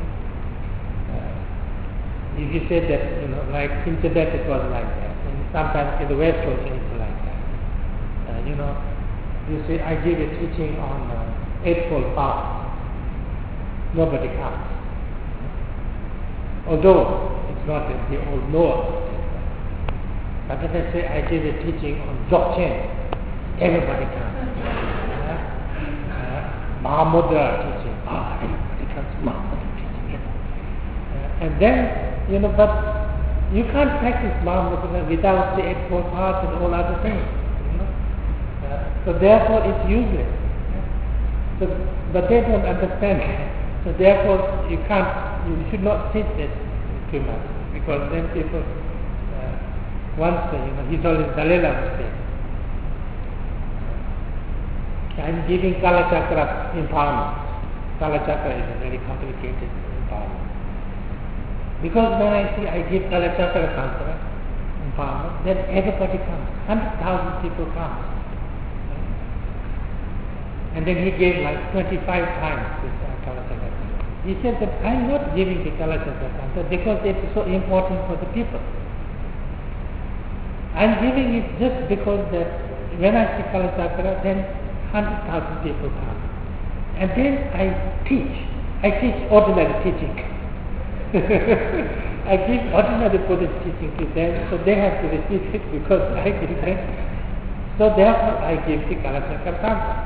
Uh, if you said that, you know, like in Tibet it was like that, and sometimes in the West also it's like that. Uh, you know, you say, I give a teaching on uh, Eightfold Path. Nobody comes. Although it's not that they all know about it. But if I say I give a teaching on Dzogchen, everybody comes. Uh, uh, Mahamudra teaching. Oh, everybody comes. Mahamudra teaching. You know. uh, and then, you know, but you can't practice Mahamudra without the Eightfold Path and all other things. You know. Uh, so therefore it's useless. So, but they don't understand. So therefore you can't, you should not teach this too much. Because then people, uh, once, uh, you know, he told his Dalai Lama saying, I'm giving Kala Chakra empowerment. Kala Chakra is a very complicated empowerment. Because when I see I give Kala Chakra Tantra empowerment, then everybody comes. one hundred thousand people come. And then he gave like twenty-five times this uh, Kala Chakra Tantra. He said that I'm not giving the Kala Chakra Tantra because it's so important for the people. I'm giving it just because that when I see Kala Chakra, then one hundred thousand people come. And then I teach. I teach ordinary teaching. I give ordinary Buddhist teaching to them, so they have to receive it because I give them. So therefore I give the Kala Chakra Tantra.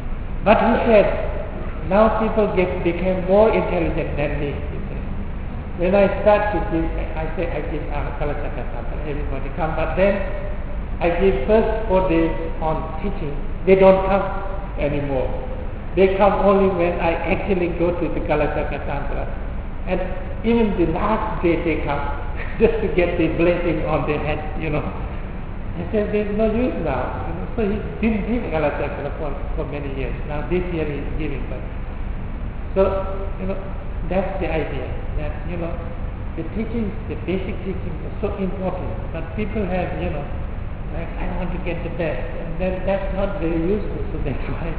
But he said, now people get, became more intelligent than me, he said. when I start to give, I say I give Kalachakatantra, everybody come, but then I give first four days on teaching, they don't come anymore. They come only when I actually go to the Kalachakatantra. And even the last day they come, just to get the blessing on their head, you know. I said, there's no use now. You know? So he didn't give Kalachakra for, for many years. Now this year he's giving. But so, you know, that's the idea. That, you know, the teachings, the basic teachings are so important. But people have, you know, like, I want to get the best. And then that's not very useful. So that's why.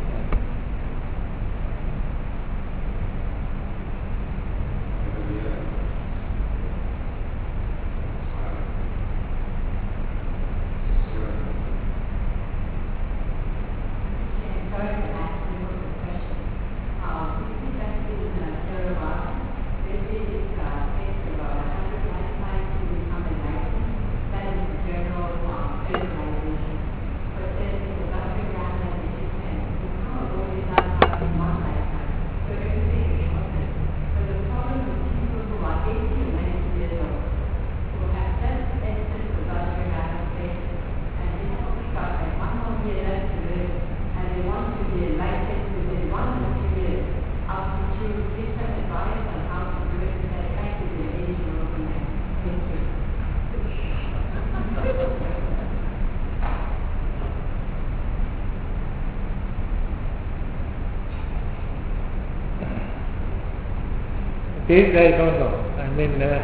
This I don't know. I mean, uh,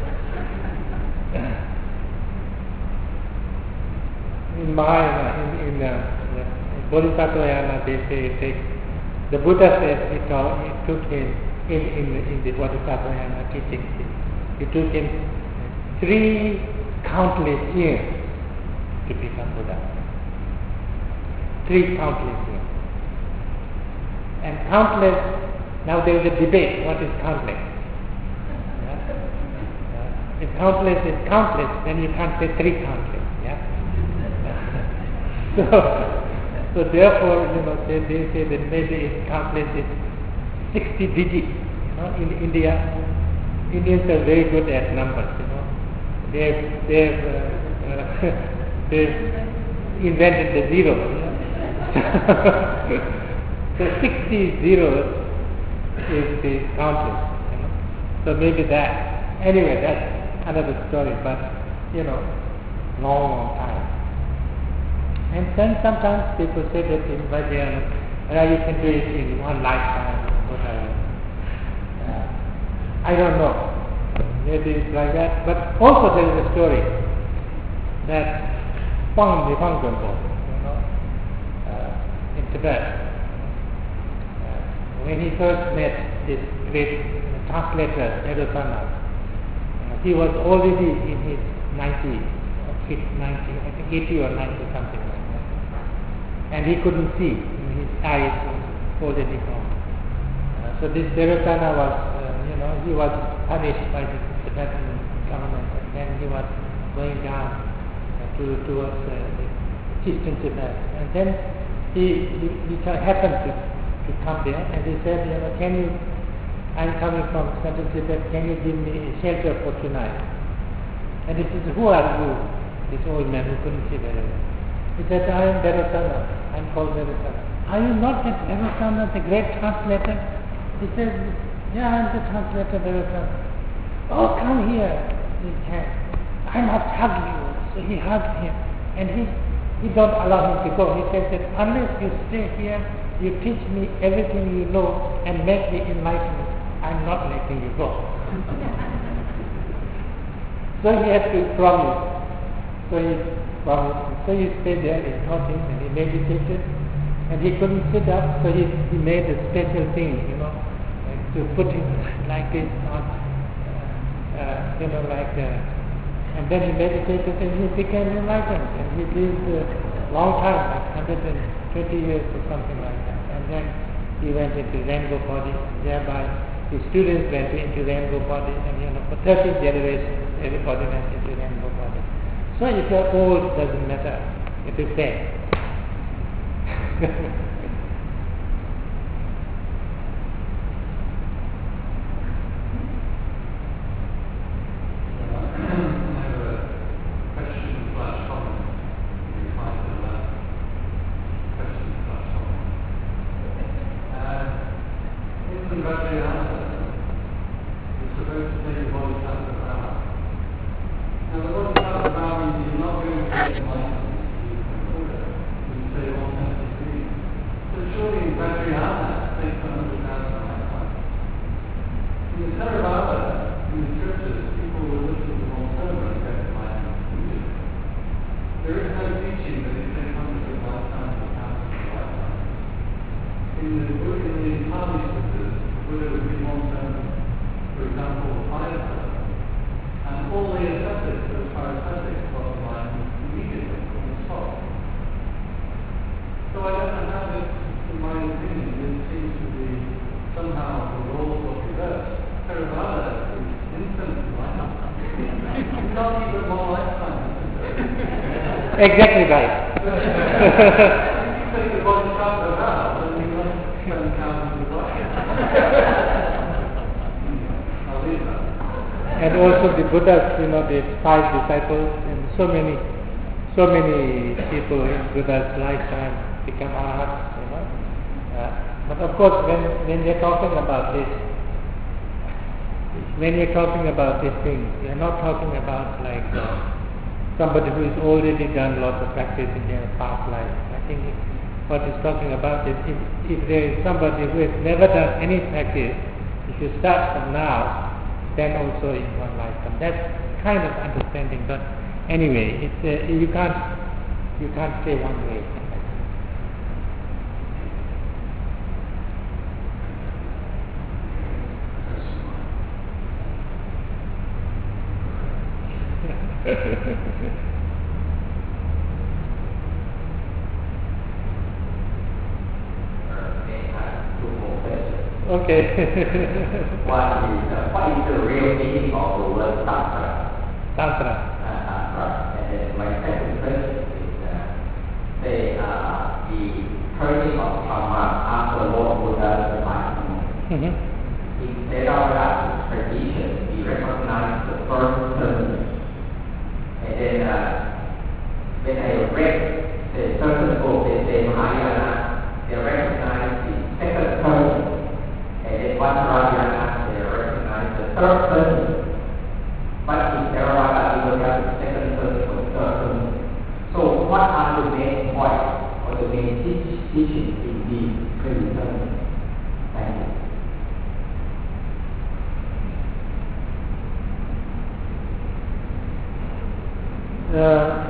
in Mahayana, in, in uh, Bodhisattvayana, they say it takes, the Buddha says it, all, it took him, in, in, in the Bodhisattvayana teaching, it, it took him three countless years to become Buddha. Three countless years. And countless, now there is a debate, what is countless? Yeah? Yeah. If countless is countless, then you can't say three countless. Yeah? so, so therefore, you know, they, they say that maybe if countless is sixty digits. You know, in India, Indians are very good at numbers. You know, they've they've uh, uh, they've invented the zero. Yeah? So sixty zeros is the countless, you know. So maybe that. Anyway, that's another story, but, you know, long, long time. And then sometimes people say that in Vajrayana, well, you can do it in one lifetime, whatever. Uh, I don't know. Maybe it's like that. But also there is a story that Pang Nipang Temple, you know, uh, in Tibet, when he first met this great translator, Narotana, uh, he was already in his nineties, his ninety, I think eighty or ninety, something like that. And he couldn't see, his eyes were already gone. Uh, so this Narotana was, uh, you know, he was punished by the Tibetan government, and then he was going down uh, to, towards uh, the eastern Tibet. And then he, he, he happened to to come there, and he said, you know, can you, I'm coming from Central Tibet, can you give me a shelter for tonight? And he said, who are you? This old man who couldn't see very well. He said, I am Narotana, I'm called Narotana. Are you not that Narotana, the great translator? He said, yeah, I'm the translator, Narotana. Oh, come here. He said, I must hug you. So he hugged him, and he, he don't allow him to go. He said that unless you stay here, you teach me everything you know and make me enlightened, I'm not letting you go. So he had to promise. So he promised. So he stayed there, he taught him, and he meditated, and he couldn't sit up, so he, he made a special thing, you know, like to put him like this on, uh, uh, you know, like, uh, and then he meditated and he became enlightened, and he lived a long time, like one hundred twenty years or something like that. And then he went into rainbow body, and thereby his students went into rainbow body, and you know, for thirty generations everybody went into rainbow body. So if you're old, doesn't matter, it is there. Exactly right. And also the Buddha's, you know, the five disciples, and so many, so many people in Buddha's lifetime become arhats, you know. Uh, but of course, when when you're talking about this, when you're talking about these things, you're not talking about like uh, somebody who has already done lots of practice in their past life. I think what he's talking about is if, if there is somebody who has never done any practice, if you start from now, then also in one lifetime. That's kind of understanding, but anyway, it's uh, you can't you can't say one way. Okay. What is uh, what is the real meaning of the word tantra? Tantra. Uh, tantra. And then my second question is, uh, say, uh, the turning of karma after Lord Buddha's enlightenment. Mm-hmm. In Theravada tradition, we recognize the first turning, and then uh, when I read the certain book, they say Mahayana, they recognize the second turning. And then Vajrayana, they recognize the third turning. But in Theravada, we don't have the second turning or the third turning. So what are the main points or the main teach, teachings in these three turnings? Thank you. Uh,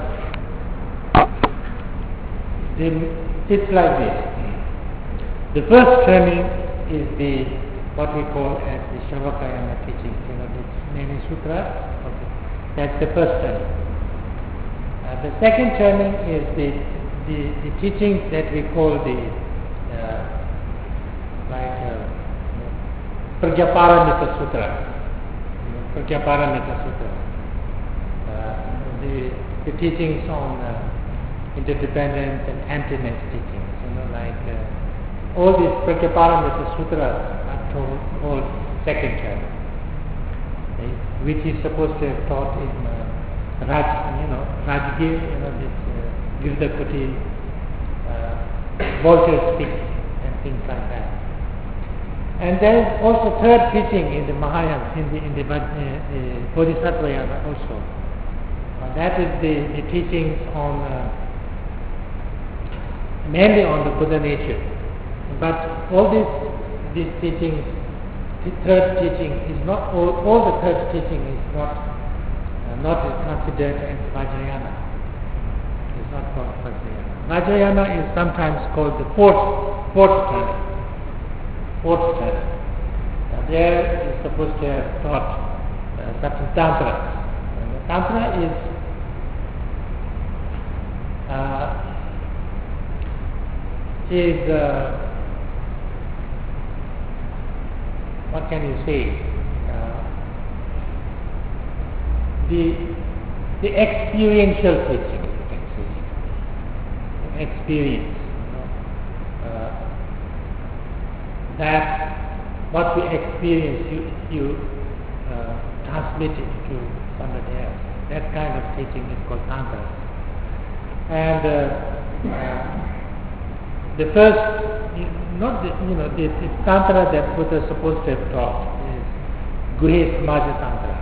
the, it's like this. The first turning is the what we call as the Shavakayana teaching, you know, the many sutras. Okay, that's the first turning. Uh, the second turning is the, the the teachings that we call the uh, like uh, Prajnaparamita Sutra, Prajnaparamita Sutra. Uh, the the teachings on uh, interdependence and emptiness teachings, you know, like. Uh, All these Prajnaparamita Sutras are told, called second turning, okay, which is supposed to have taught in uh, Raj, you know, Rajgir, you know, this uh, Girdakuti, uh, Vulture speak, and things like that. And there is also third teaching in the Mahayana, in the in the uh, uh, Bodhisattvayana also. Uh, that is the, the teachings on uh, mainly on the Buddha nature. But all these these teachings, the third teaching is not all. All the third teaching is not uh, not considered as Vajrayana. It's not called Vajrayana. Vajrayana is sometimes called the fourth fourth turning. Fourth turning. Now there is supposed to have taught uh, certain tantra. And the tantra is uh, is uh, what can you say? Uh, the the experiential teaching, you can say. Experience. You know, uh, that what we experience, you you uh, transmit it to somebody else. That kind of teaching is called tantra. And uh, uh, the first. Not the, you know, the, the tantra that Buddha is supposed to have taught is Guhe Samaja Tantra.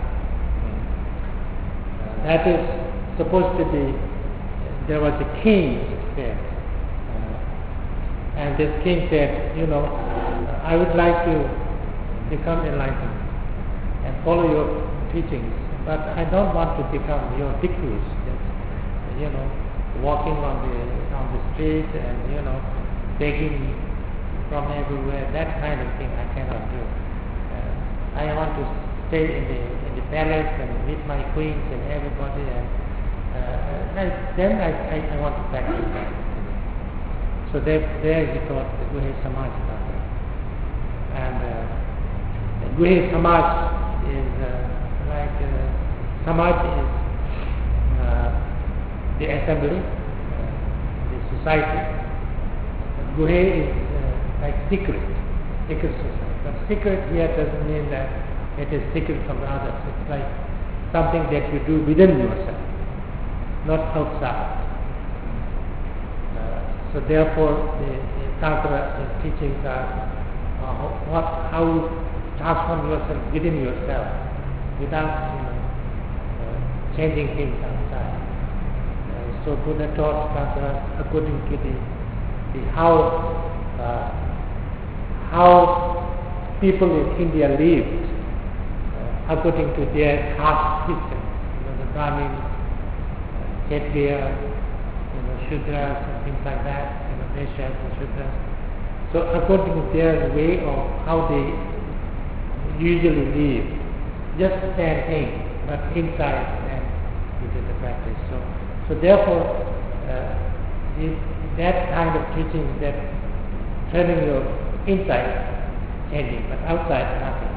Uh, that is supposed to be, there was a king there, uh, and this king said, you know, I would like to become enlightened and follow your teachings, but I don't want to become your bhikkhus, that's, you know, walking on the on the street and, you know, begging from everywhere, that kind of thing I cannot do. Uh, I want to stay in the in the palace and meet my queens and everybody, and uh, I, then I, I, I want to practice that. So there, there he taught the Guhe Samaj Tantra. And uh, Guhe Samaj is uh, like uh, Samaj is uh, the assembly, uh, the society. Guhe is uh, like secret, secret society. But secret here doesn't mean that it is secret from others. It's like something that you do within yourself, not outside. Uh, so therefore, the, the Tantra the teachings are uh, what, how you transform yourself within yourself without you know, uh, changing things outside. Uh, so Buddha taught Tantra according to the, the how uh, how people in India lived uh, according to their caste system. You know, the Brahmins, uh, Kshatriya, you know, Shudras and things like that, you know, Vaishyas and Shudras. So according to their way of how they usually live, just the same thing, but inside and within the practice. So, so therefore, uh, if that kind of teaching, that turning your inside changing, but outside nothing.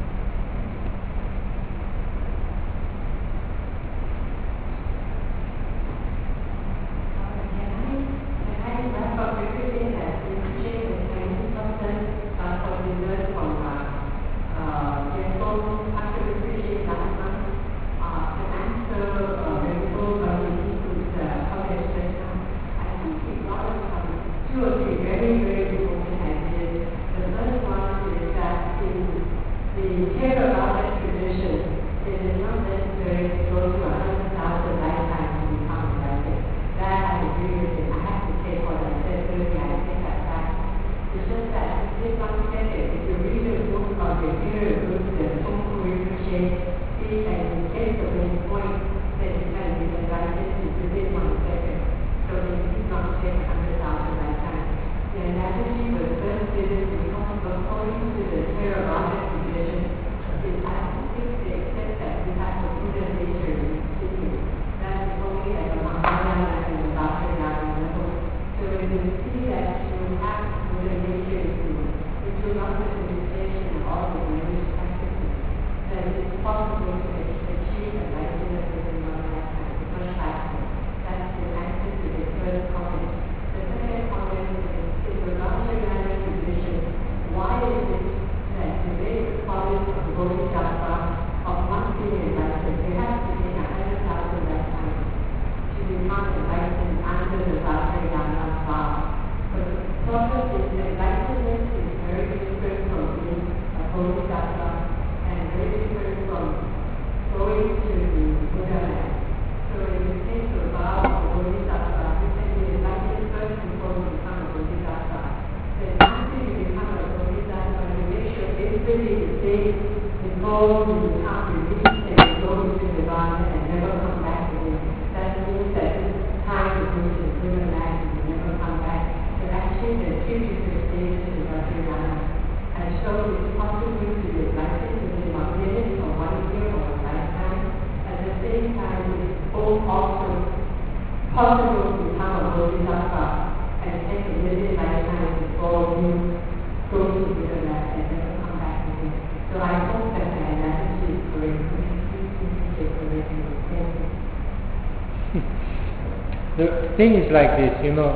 The thing is like this, you know,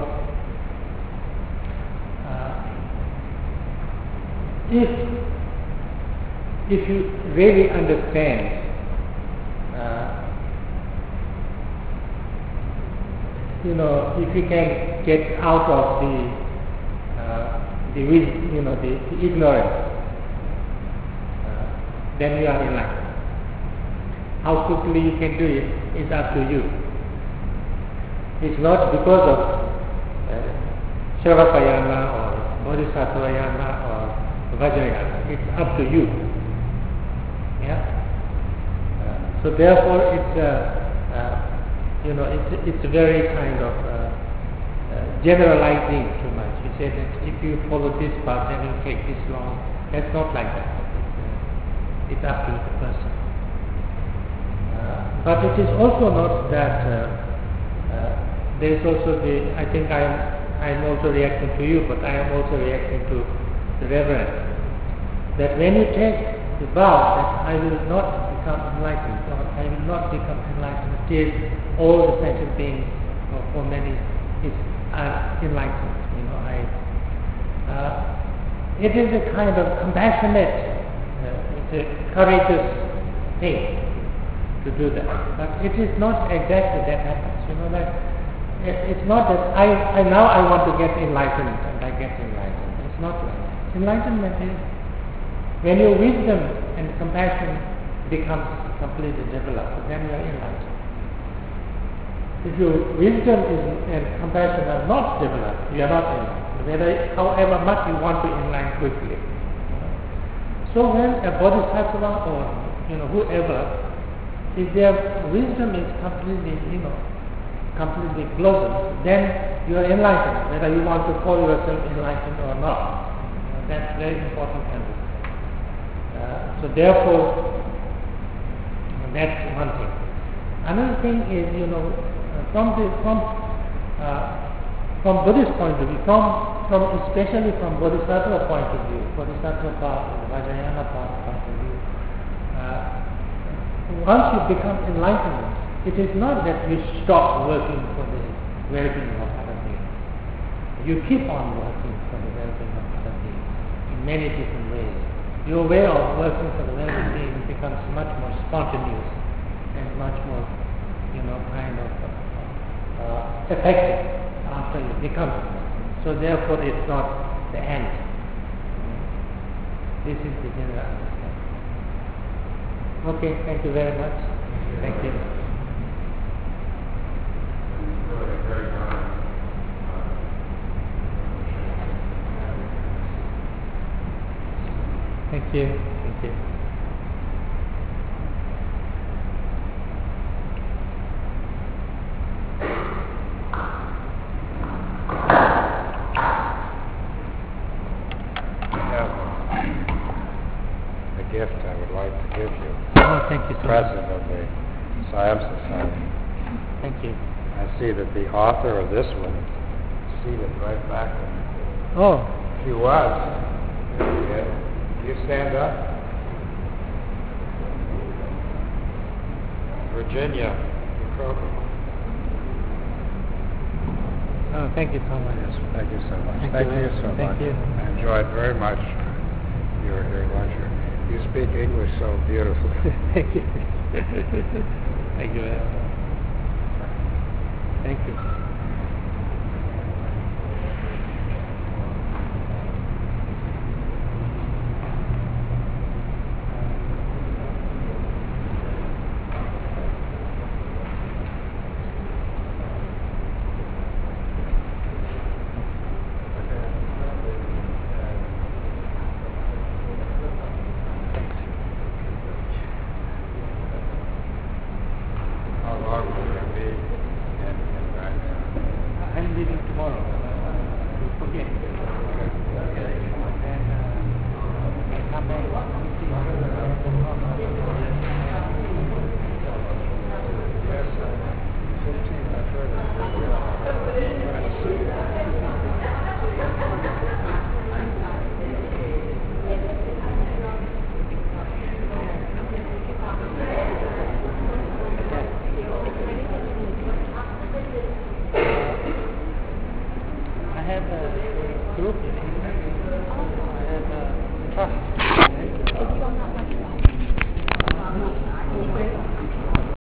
uh, if if you really understand uh, you know, if you can get out of the uh, the you know the, the ignorance, uh, then you are enlightened. How quickly you can do it is up to you. It's not because of uh, Shravakayana or Bodhisattvayana or Vajrayana. It's up to you. Yeah. Uh, so therefore, it's uh, uh, you know it's it's very kind of uh, uh, generalizing too much. You say that if you follow this path, then it will take this long. That's not like that. It's, uh, it's up to the person. Uh, but it is also not that. Uh, uh, There is also the, I think I am I am also reacting to you, but I am also reacting to the Reverend. That when you take the vow that I will not become enlightened, or I will not become enlightened till all the sentient beings, or for many, is are enlightened. You know, I. Uh, it is a kind of compassionate, uh, it's a courageous thing to do that. But it is not exactly that happens. You know that it's not that I, I now I want to get enlightened and I get enlightened. It's not like that. Enlightenment is when your wisdom and compassion becomes completely developed, then you are enlightened. If your wisdom is, and compassion are not developed, you are not enlightened. Whether, however much you want to enlighten quickly. So when a bodhisattva or you know whoever, if their wisdom is completely, you know, completely blossomed, then you are enlightened, whether you want to call yourself enlightened or not. You know, that's very important to understand. Uh, so therefore, that's one thing. Another thing is, you know, from the from uh, from Buddhist point of view, from from especially from Bodhisattva point of view, Bodhisattva path, Vajrayana path point of view. Uh, once you become enlightened, it is not that you stop working for the well-being of other beings. You keep on working for the well-being of other beings in many different ways. Your way of working for the well-being becomes much more spontaneous and much more, you know, kind of uh, effective after you become enlightened. So therefore, it's not the end. This is the general understanding. Okay, thank you very much. Thank you. Thank you. Thank you. Gift I would like to give you. Oh, thank you so President much. of the Siam Society. Thank you. I see that the author of this one is seated right back there. Oh. She was. Yeah. You stand up. Virginia Kroger. Oh, thank you so much. Yes, thank you so much. Thank Thank, you. you so Thank much. you. I enjoyed very much your, your lecture. You speak English so beautifully. Thank you. Thank you very much. Thank you. How long will you be in, in Bangkok? I'm leaving tomorrow. Uh, okay. Then uh, I come back on Yes, uh, fifteen, I've heard I have a group. I have a trust.